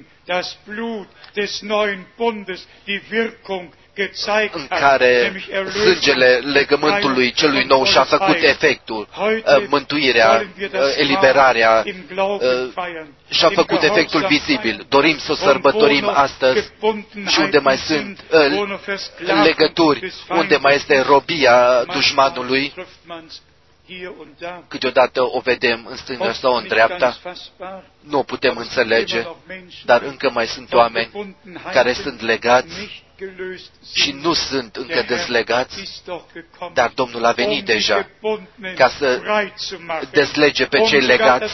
în care sângele legământului celui nou și-a făcut efectul, mântuirea, eliberarea, și-a făcut efectul vizibil. Dorim să o sărbătorim astăzi și unde mai sunt legături, unde mai este robia dușmanului, câteodată o vedem în stânga sau în dreapta, nu o putem înțelege, dar încă mai sunt oameni care sunt legați și nu sunt încă dezlegați, dar Domnul a venit deja ca să deslege pe cei legați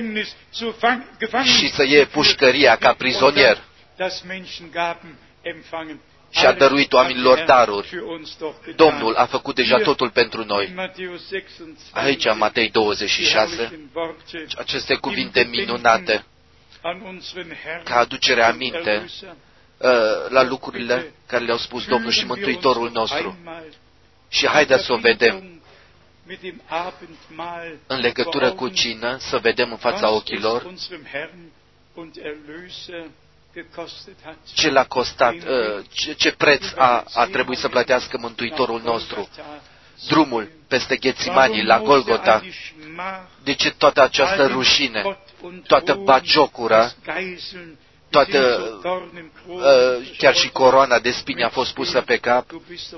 și să iei pușcăria ca prizonier. Și a dăruit oamenilor daruri. Domnul a făcut deja totul pentru noi. Aici, în Matei douăzeci și șase, aceste cuvinte minunate, ca aducere aminte la lucrurile care le-au spus Domnul și Mântuitorul nostru. Și haideți să o vedem în legătură cu cină, să vedem în fața ochilor ce l-a costat, ce, ce preț a, a trebuit să plătească Mântuitorul nostru. Drumul peste Ghețimanii, la Golgota. De ce toată această rușine, toată bagiocura, toată, chiar și coroana de spini a fost pusă pe cap,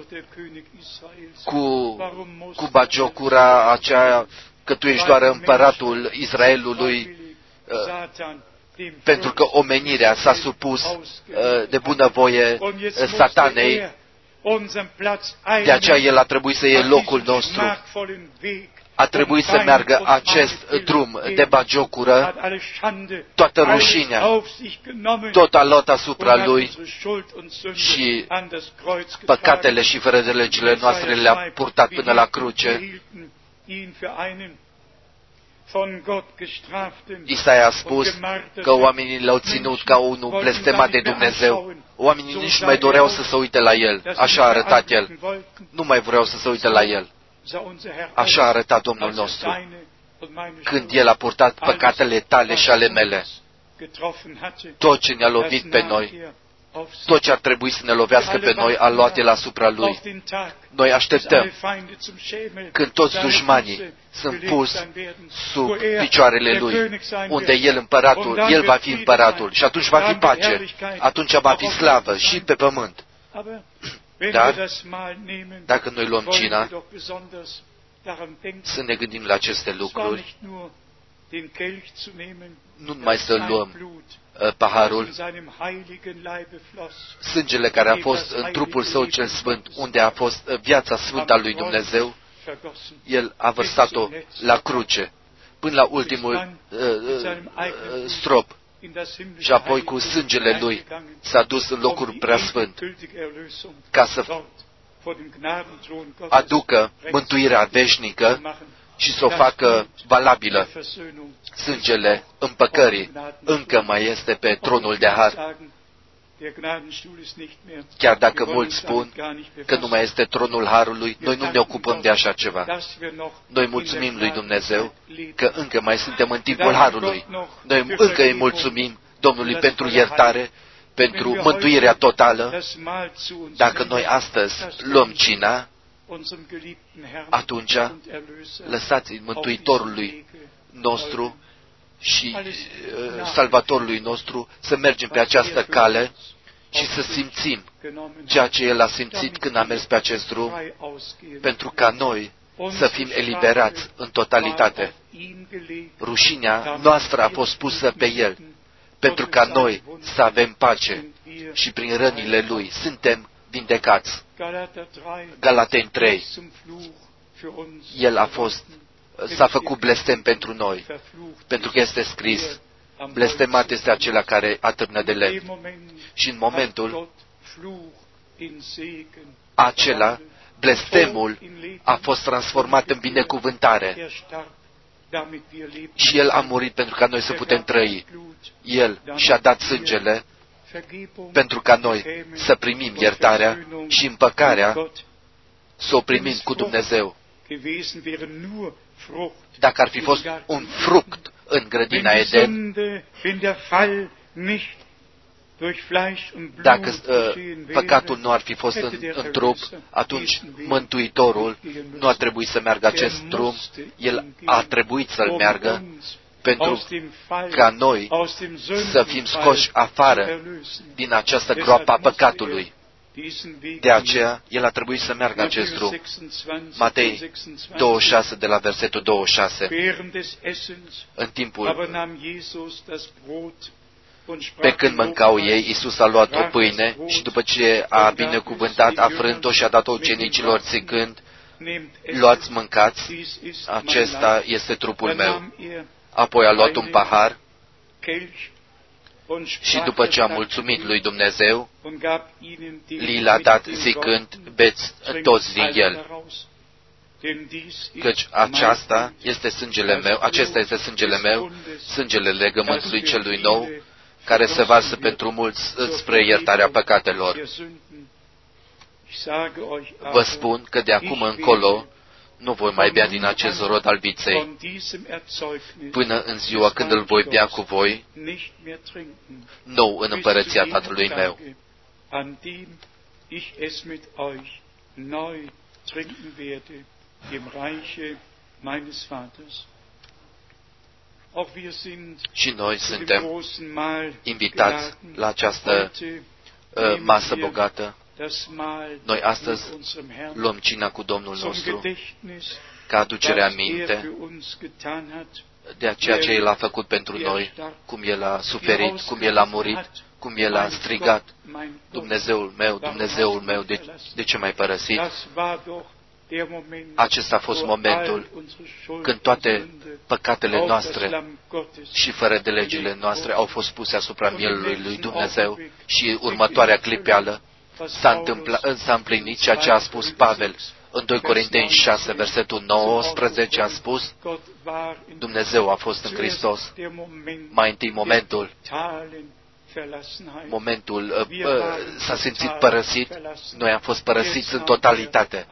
cu, cu bagiocura aceea că tu ești doar împăratul Israelului, pentru că omenirea s-a supus de bunăvoie Satanei, de aceea el a trebuit să iei locul nostru. A trebuit să meargă acest drum de bagiocură, toată rușinea, tot a luat asupra lui și păcatele și fără de legile noastre le-a purtat până la cruce. Isaia a spus că oamenii l-au ținut ca unul blestemat de Dumnezeu. Oamenii nici nu mai doreau să se uite la el. Așa a arătat el. Nu mai vreau să se uite la el. Așa a arătat Domnul nostru când El a purtat păcatele tale și ale mele. Tot ce ne-a lovit pe noi, tot ce ar trebui să ne lovească pe noi, a luat El asupra Lui. Noi așteptăm când toți dușmanii sunt pus sub picioarele Lui, unde El împăratul, El va fi împăratul și atunci va fi pace, atunci va fi slavă și pe pământ. Dar, dacă noi luăm cina, să ne gândim la aceste lucruri, nu numai să luăm uh, paharul, sângele care a fost în trupul Său cel Sfânt, unde a fost uh, viața sfântă a lui Dumnezeu, El a vărsat-o la cruce, până la ultimul uh, uh, uh, strop. Și apoi cu sângele Lui s-a dus în locul preasfânt ca să aducă mântuirea veșnică și să o facă valabilă. Sângele împăcării încă mai este pe tronul de har. Chiar dacă mulți spun că nu mai este tronul harului, noi nu ne ocupăm de așa ceva. Noi mulțumim lui Dumnezeu că încă mai suntem în timpul harului. Noi încă îi mulțumim Domnului pentru iertare, pentru mântuirea totală. Dacă noi astăzi luăm cina, atunci lăsați Mântuitorului nostru și uh, Salvatorului nostru să mergem pe această cale și să simțim ceea ce El a simțit când a mers pe acest drum, pentru ca noi să fim eliberați în totalitate. Rușinea noastră a fost pusă pe El, pentru ca noi să avem pace și prin rănile Lui suntem vindecați. Galateni trei. El a fost, s-a făcut blestem pentru noi, pentru că este scris, blestemat este acela care atârnă de lemn. Și în momentul acela, blestemul a fost transformat în binecuvântare. Și El a murit pentru ca noi să putem trăi. El și-a dat sângele pentru ca noi să primim iertarea și împăcarea, să o primim cu Dumnezeu. Dacă ar fi fost un fruct în grădina Eden, dacă uh, păcatul nu ar fi fost în, în trup, atunci Mântuitorul nu a trebuit să meargă acest drum, El a trebuit să-l meargă pentru ca noi să fim scoși afară din această groapă a păcatului. De aceea, El a trebuit să meargă acest drum. Matei douăzeci și șase, de la versetul douăzeci și șase. În timpul Pe când mâncau ei, Iisus a luat o pâine și după ce a binecuvântat, a frânt-o și a dat-o ucenicilor zicând, luați, mâncați, acesta este trupul meu. Apoi a luat un pahar și după ce a mulțumit lui Dumnezeu, li l-a dat zicând, beți toți din el. Căci aceasta este sângele meu, acesta este sângele meu, sângele legământului celui nou, care se varsă pentru mulți spre iertarea păcatelor. Vă spun că de acum încolo nu voi mai bea din acest rod al viței, până în ziua când îl voi bea cu voi, nou în împărăția Tatălui meu. Și noi suntem invitați la această uh, masă bogată. Noi astăzi luăm cina cu Domnul nostru ca aducere aminte de ceea ce El a făcut pentru noi, cum El a suferit, cum El a murit, cum El a strigat, Dumnezeul meu, Dumnezeul meu, de, de ce m-ai părăsit? Acesta a fost momentul când toate păcatele noastre și fără de legile noastre au fost puse asupra mielului lui Dumnezeu și următoarea clipeală s-a, întâmplat, s-a împlinit ceea ce a spus Pavel În doi Corinteni șase, versetul nouăsprezece a spus, Dumnezeu a fost în Hristos. Mai întâi momentul, momentul uh, uh, s-a simțit părăsit, noi am fost părăsiți în totalitate.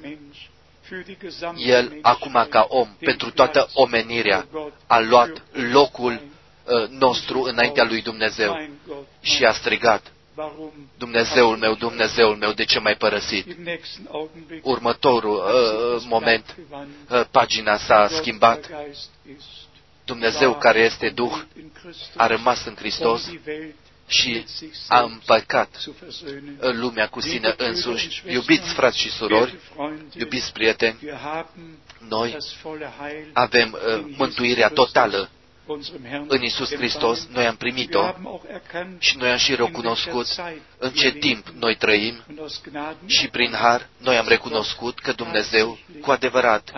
El, acum ca om, pentru toată omenirea, a luat locul uh, nostru înaintea lui Dumnezeu și a strigat, Dumnezeul meu, Dumnezeul meu, de ce m-ai părăsit? Următorul uh, moment, uh, pagina s-a schimbat. Dumnezeu care este Duh a rămas în Hristos și a împăcat lumea cu sine însuși. Iubiți frați și surori, iubiți prieteni, noi avem uh, mântuirea totală în Iisus Hristos, noi am primit-o și noi am și recunoscut în ce timp noi trăim și prin har noi am recunoscut că Dumnezeu cu adevărat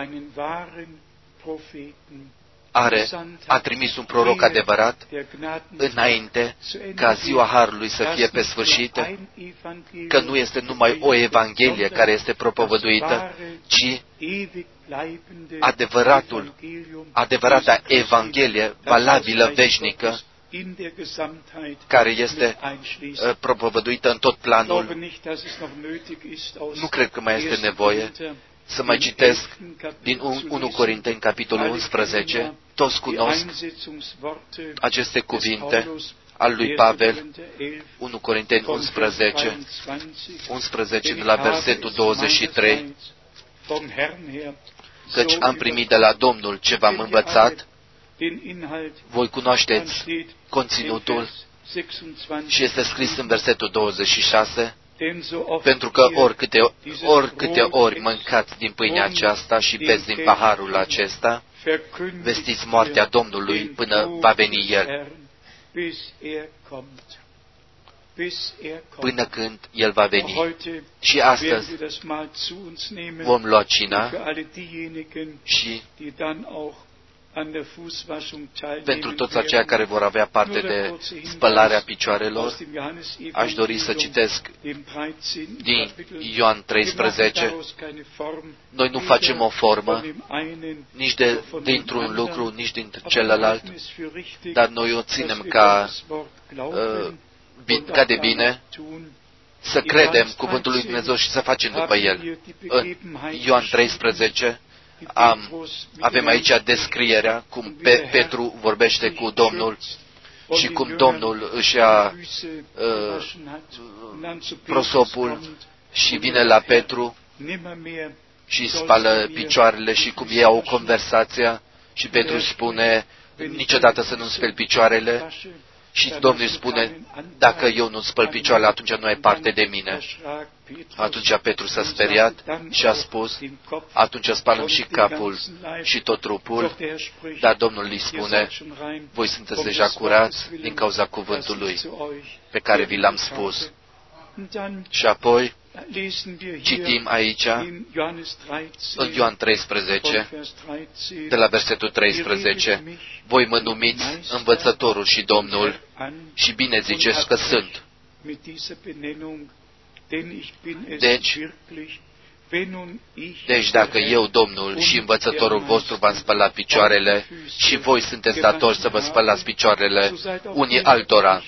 are, a trimis un proroc adevărat înainte ca ziua Harului să fie pe sfârșit, că nu este numai o Evanghelie care este propovăduită, ci adevăratul, adevărata Evanghelie valabilă, veșnică, care este uh, propovăduită în tot planul. Nu cred că mai este nevoie să mai citesc din unu Corinteni, capitolul unsprezece. Toți cunosc aceste cuvinte al lui Pavel, unu Corinteni unsprezece, unsprezece de la versetul douăzeci și trei, căci am primit de la Domnul ce v-am învățat, voi cunoașteți conținutul și este scris în versetul douăzeci și șase, pentru că oricâte, oricâte ori mâncați din pâinea aceasta și beți din paharul acesta, vestiți moartea Domnului până va veni El, până când El va veni. Și astăzi vom lua cina și pentru toți aceia care vor avea parte de spălarea picioarelor, aș dori să citesc din Ioan treisprezece. Noi nu facem o formă, nici de, dintr-un lucru, nici dintr celălalt, dar noi o ținem ca, uh, ca de bine, să credem cuvântul lui Dumnezeu și să facem după el. În Ioan treisprezece, Am, avem aici descrierea cum Pe, Petru vorbește cu Domnul și cum Domnul își ia uh, prosopul și vine la Petru și spală picioarele și cum ei au o conversație și Petru spune, niciodată să nu speli picioarele. Și Domnul spune, dacă eu nu spăl picioarele, atunci nu ai parte de mine. Atunci Petru s-a speriat și a spus, atunci spalăm și capul și tot trupul, dar Domnul îi spune, voi sunteți deja curați din cauza cuvântului pe care vi l-am spus. Și apoi citim aici, în Ioan treisprezece, de la versetul treisprezece, voi mă numiți învățătorul și Domnul și bine ziceți că sunt. Deci, deci dacă eu, Domnul și învățătorul vostru, v-am spălat picioarele și voi sunteți datori să vă spălați picioarele unii altora.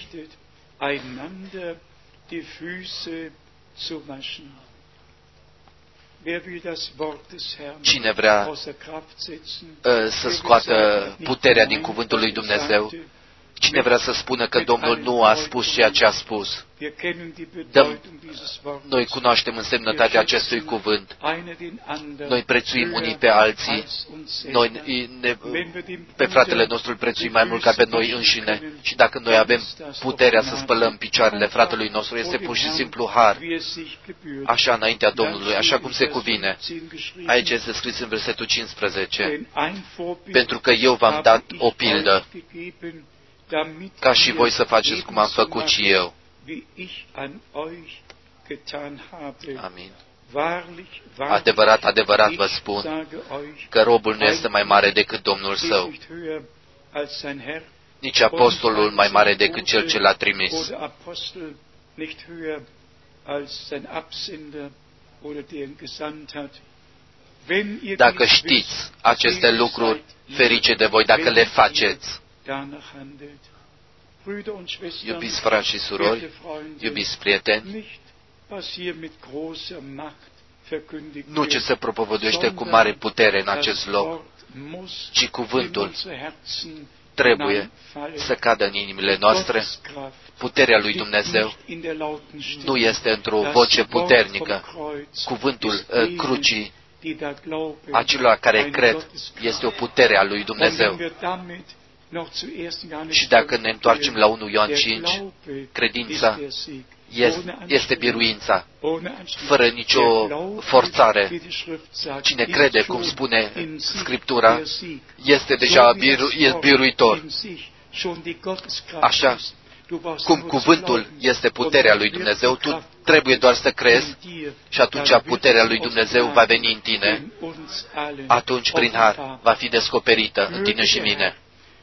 Cine vrea uh, să scoată puterea din cuvântul lui Dumnezeu, cine vrea să spună că Domnul nu a spus ceea ce a spus, dăm, noi cunoaștem însemnătatea acestui cuvânt, noi prețuim unii pe alții, noi ne, pe fratele nostru îl prețuim mai mult ca pe noi înșine și dacă noi avem puterea să spălăm picioarele fratelui nostru, este pur și simplu har, așa înaintea Domnului, așa cum se cuvine. Aici este scris în versetul cincisprezece, pentru că eu v-am dat o pildă, ca și voi să faceți cum am făcut și eu. Amin. Adevărat, adevărat vă spun că robul nu este mai mare decât Domnul său, nici apostolul mai mare decât cel ce l-a trimis. Dacă știți aceste lucruri, ferice de voi dacă le faceți. Iubiți frați și surori, iubiți prieteni, nu ce se propovăduiește cu mare putere în acest loc, ci cuvântul trebuie să cadă în inimile noastre. Puterea lui Dumnezeu nu este într-o voce puternică. Cuvântul uh, crucii acelora care cred este o putere a lui Dumnezeu. Și dacă ne întoarcem la unu Ioan cinci, credința este biruința, fără nicio forțare. Cine crede, cum spune Scriptura, este deja biru, e biruitor. Așa cum cuvântul este puterea lui Dumnezeu, tu trebuie doar să crezi și atunci puterea lui Dumnezeu va veni în tine. Atunci, prin har, va fi descoperită în tine și mine.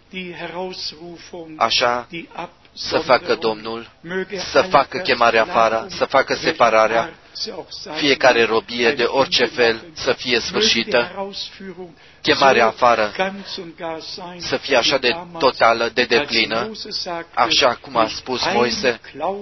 Așa să facă Domnul, să facă chemarea afară, să facă separarea, fiecare robie de orice fel să fie sfârșită, chemarea afară să fie așa de totală, de deplină, așa cum a spus Moise,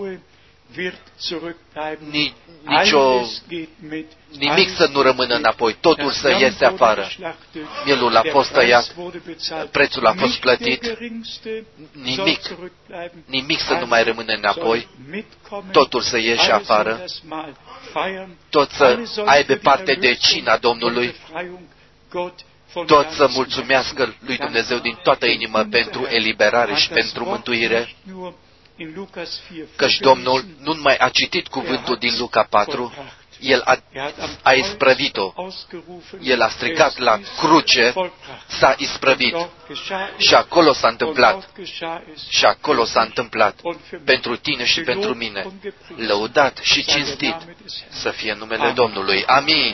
Ni, nicio, nimic să nu rămână înapoi, totul să iese afară. Mielul a fost tăiat, prețul a fost plătit, nimic, nimic să nu mai rămână înapoi, totul să iese afară, tot să aibă parte de cina Domnului, tot să mulțumească lui Dumnezeu din toată inima pentru eliberare și pentru mântuire. Căci Domnul nu numai a citit cuvântul din Luca patru, El a, a isprăvit-o. El a strigat la cruce, s-a isprăvit. Și acolo s-a întâmplat. Și acolo s-a întâmplat. Pentru tine și pentru mine. Lăudat și cinstit să fie numele Domnului. Amin.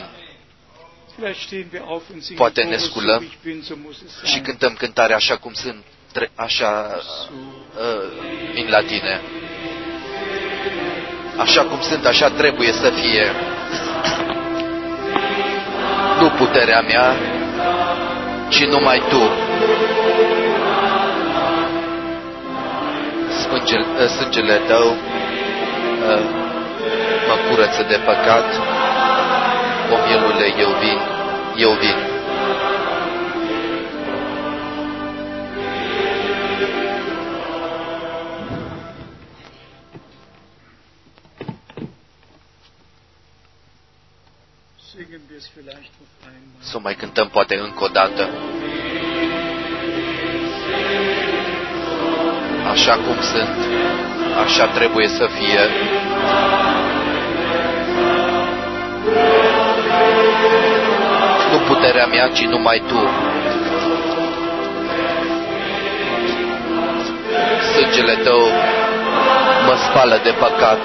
Poate ne sculăm și cântăm cântarea așa cum sunt. Așa uh, vin la tine. Așa cum sunt, așa trebuie să fie. Nu puterea mea, ci numai Tu. Sângele, sângele Tău uh, mă curăță de păcat. O mielule, eu vin, eu vin. Să mai cântăm poate încă o dată. Așa cum sunt, așa trebuie să fie. Nu puterea mea, ci numai Tu. Sângele Tău mă spală de păcat.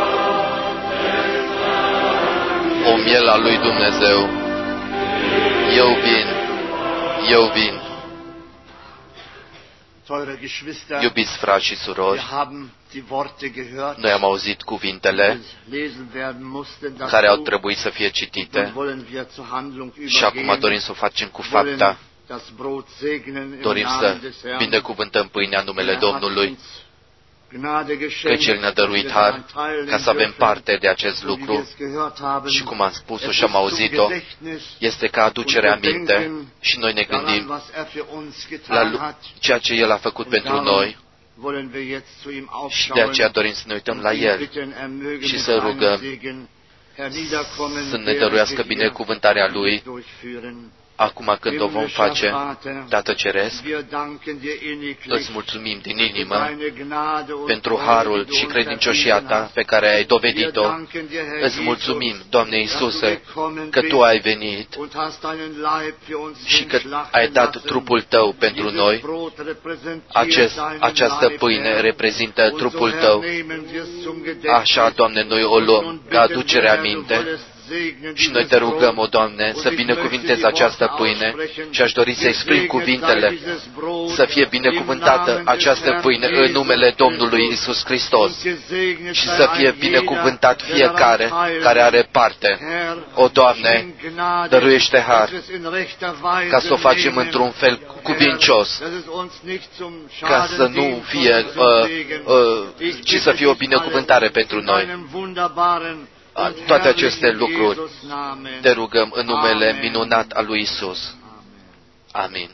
O miel a lui Dumnezeu. Eu vin, eu vin. Iubiți frați și surori, noi am auzit cuvintele care au trebuit să fie citite și acum dorim să o facem cu fapta. Dorim să binecuvântăm pâinea în numele Domnului, căci El ne-a dăruit har ca să avem parte de acest lucru și cum am spus-o și am auzit-o, este ca aducerea aminte și noi ne gândim la ceea ce El a făcut pentru noi și de aceea dorim să ne uităm la El și să rugăm să ne dăruiască binecuvântarea Lui acum când o vom face. Tată Ceresc, îți mulțumim din inimă pentru harul și credincioșia Ta pe care ai dovedit-o. Îți mulțumim, Doamne Iisuse, că Tu ai venit și că ai dat trupul Tău pentru noi. Acest, această pâine reprezintă trupul Tău. Așa, Doamne, noi o luăm ca aducere aminte Și noi te rugăm, o Doamne, să binecuvintezi această pâine și aș dori să exprim cuvintele, să fie binecuvântată această pâine în numele Domnului Iisus Hristos și să fie binecuvântat fiecare care are parte. O Doamne, dăruiește har ca să o facem într-un fel cuvincios, ca să nu fie, uh, uh, ci să fie o binecuvântare pentru noi. Toate aceste lucruri te rugăm în numele minunat al lui Isus. Amin.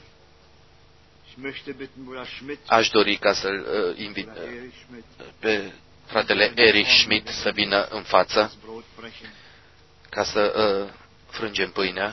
Aș dori ca să-l uh, invit uh, pe fratele Erich Schmidt să vină în față ca să uh, frângem pâinea.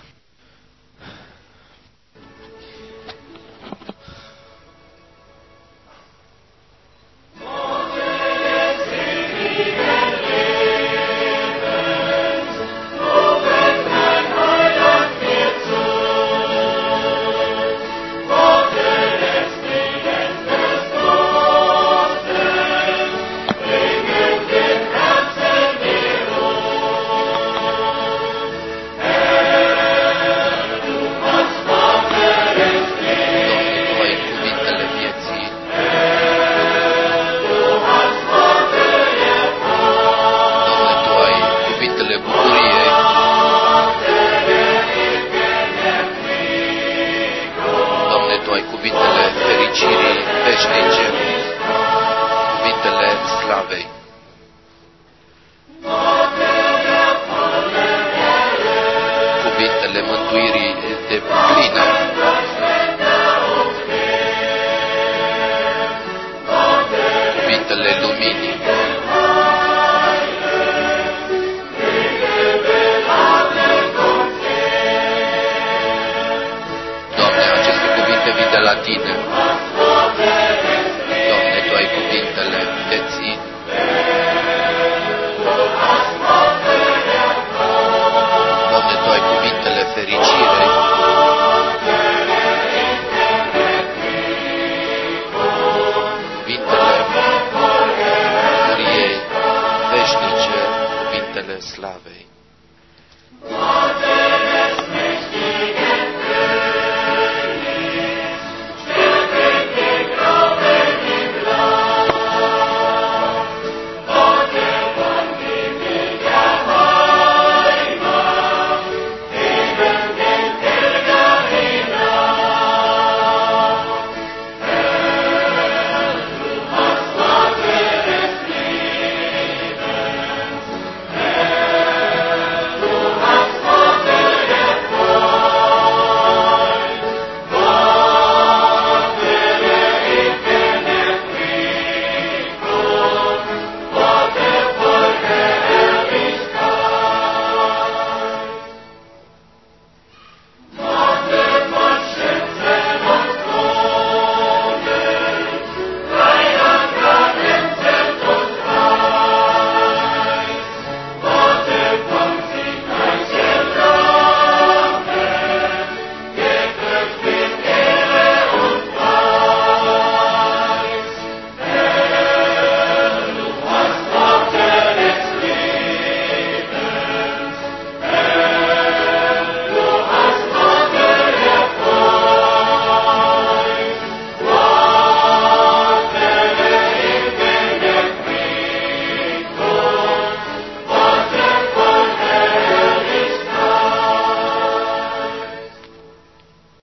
Slavei.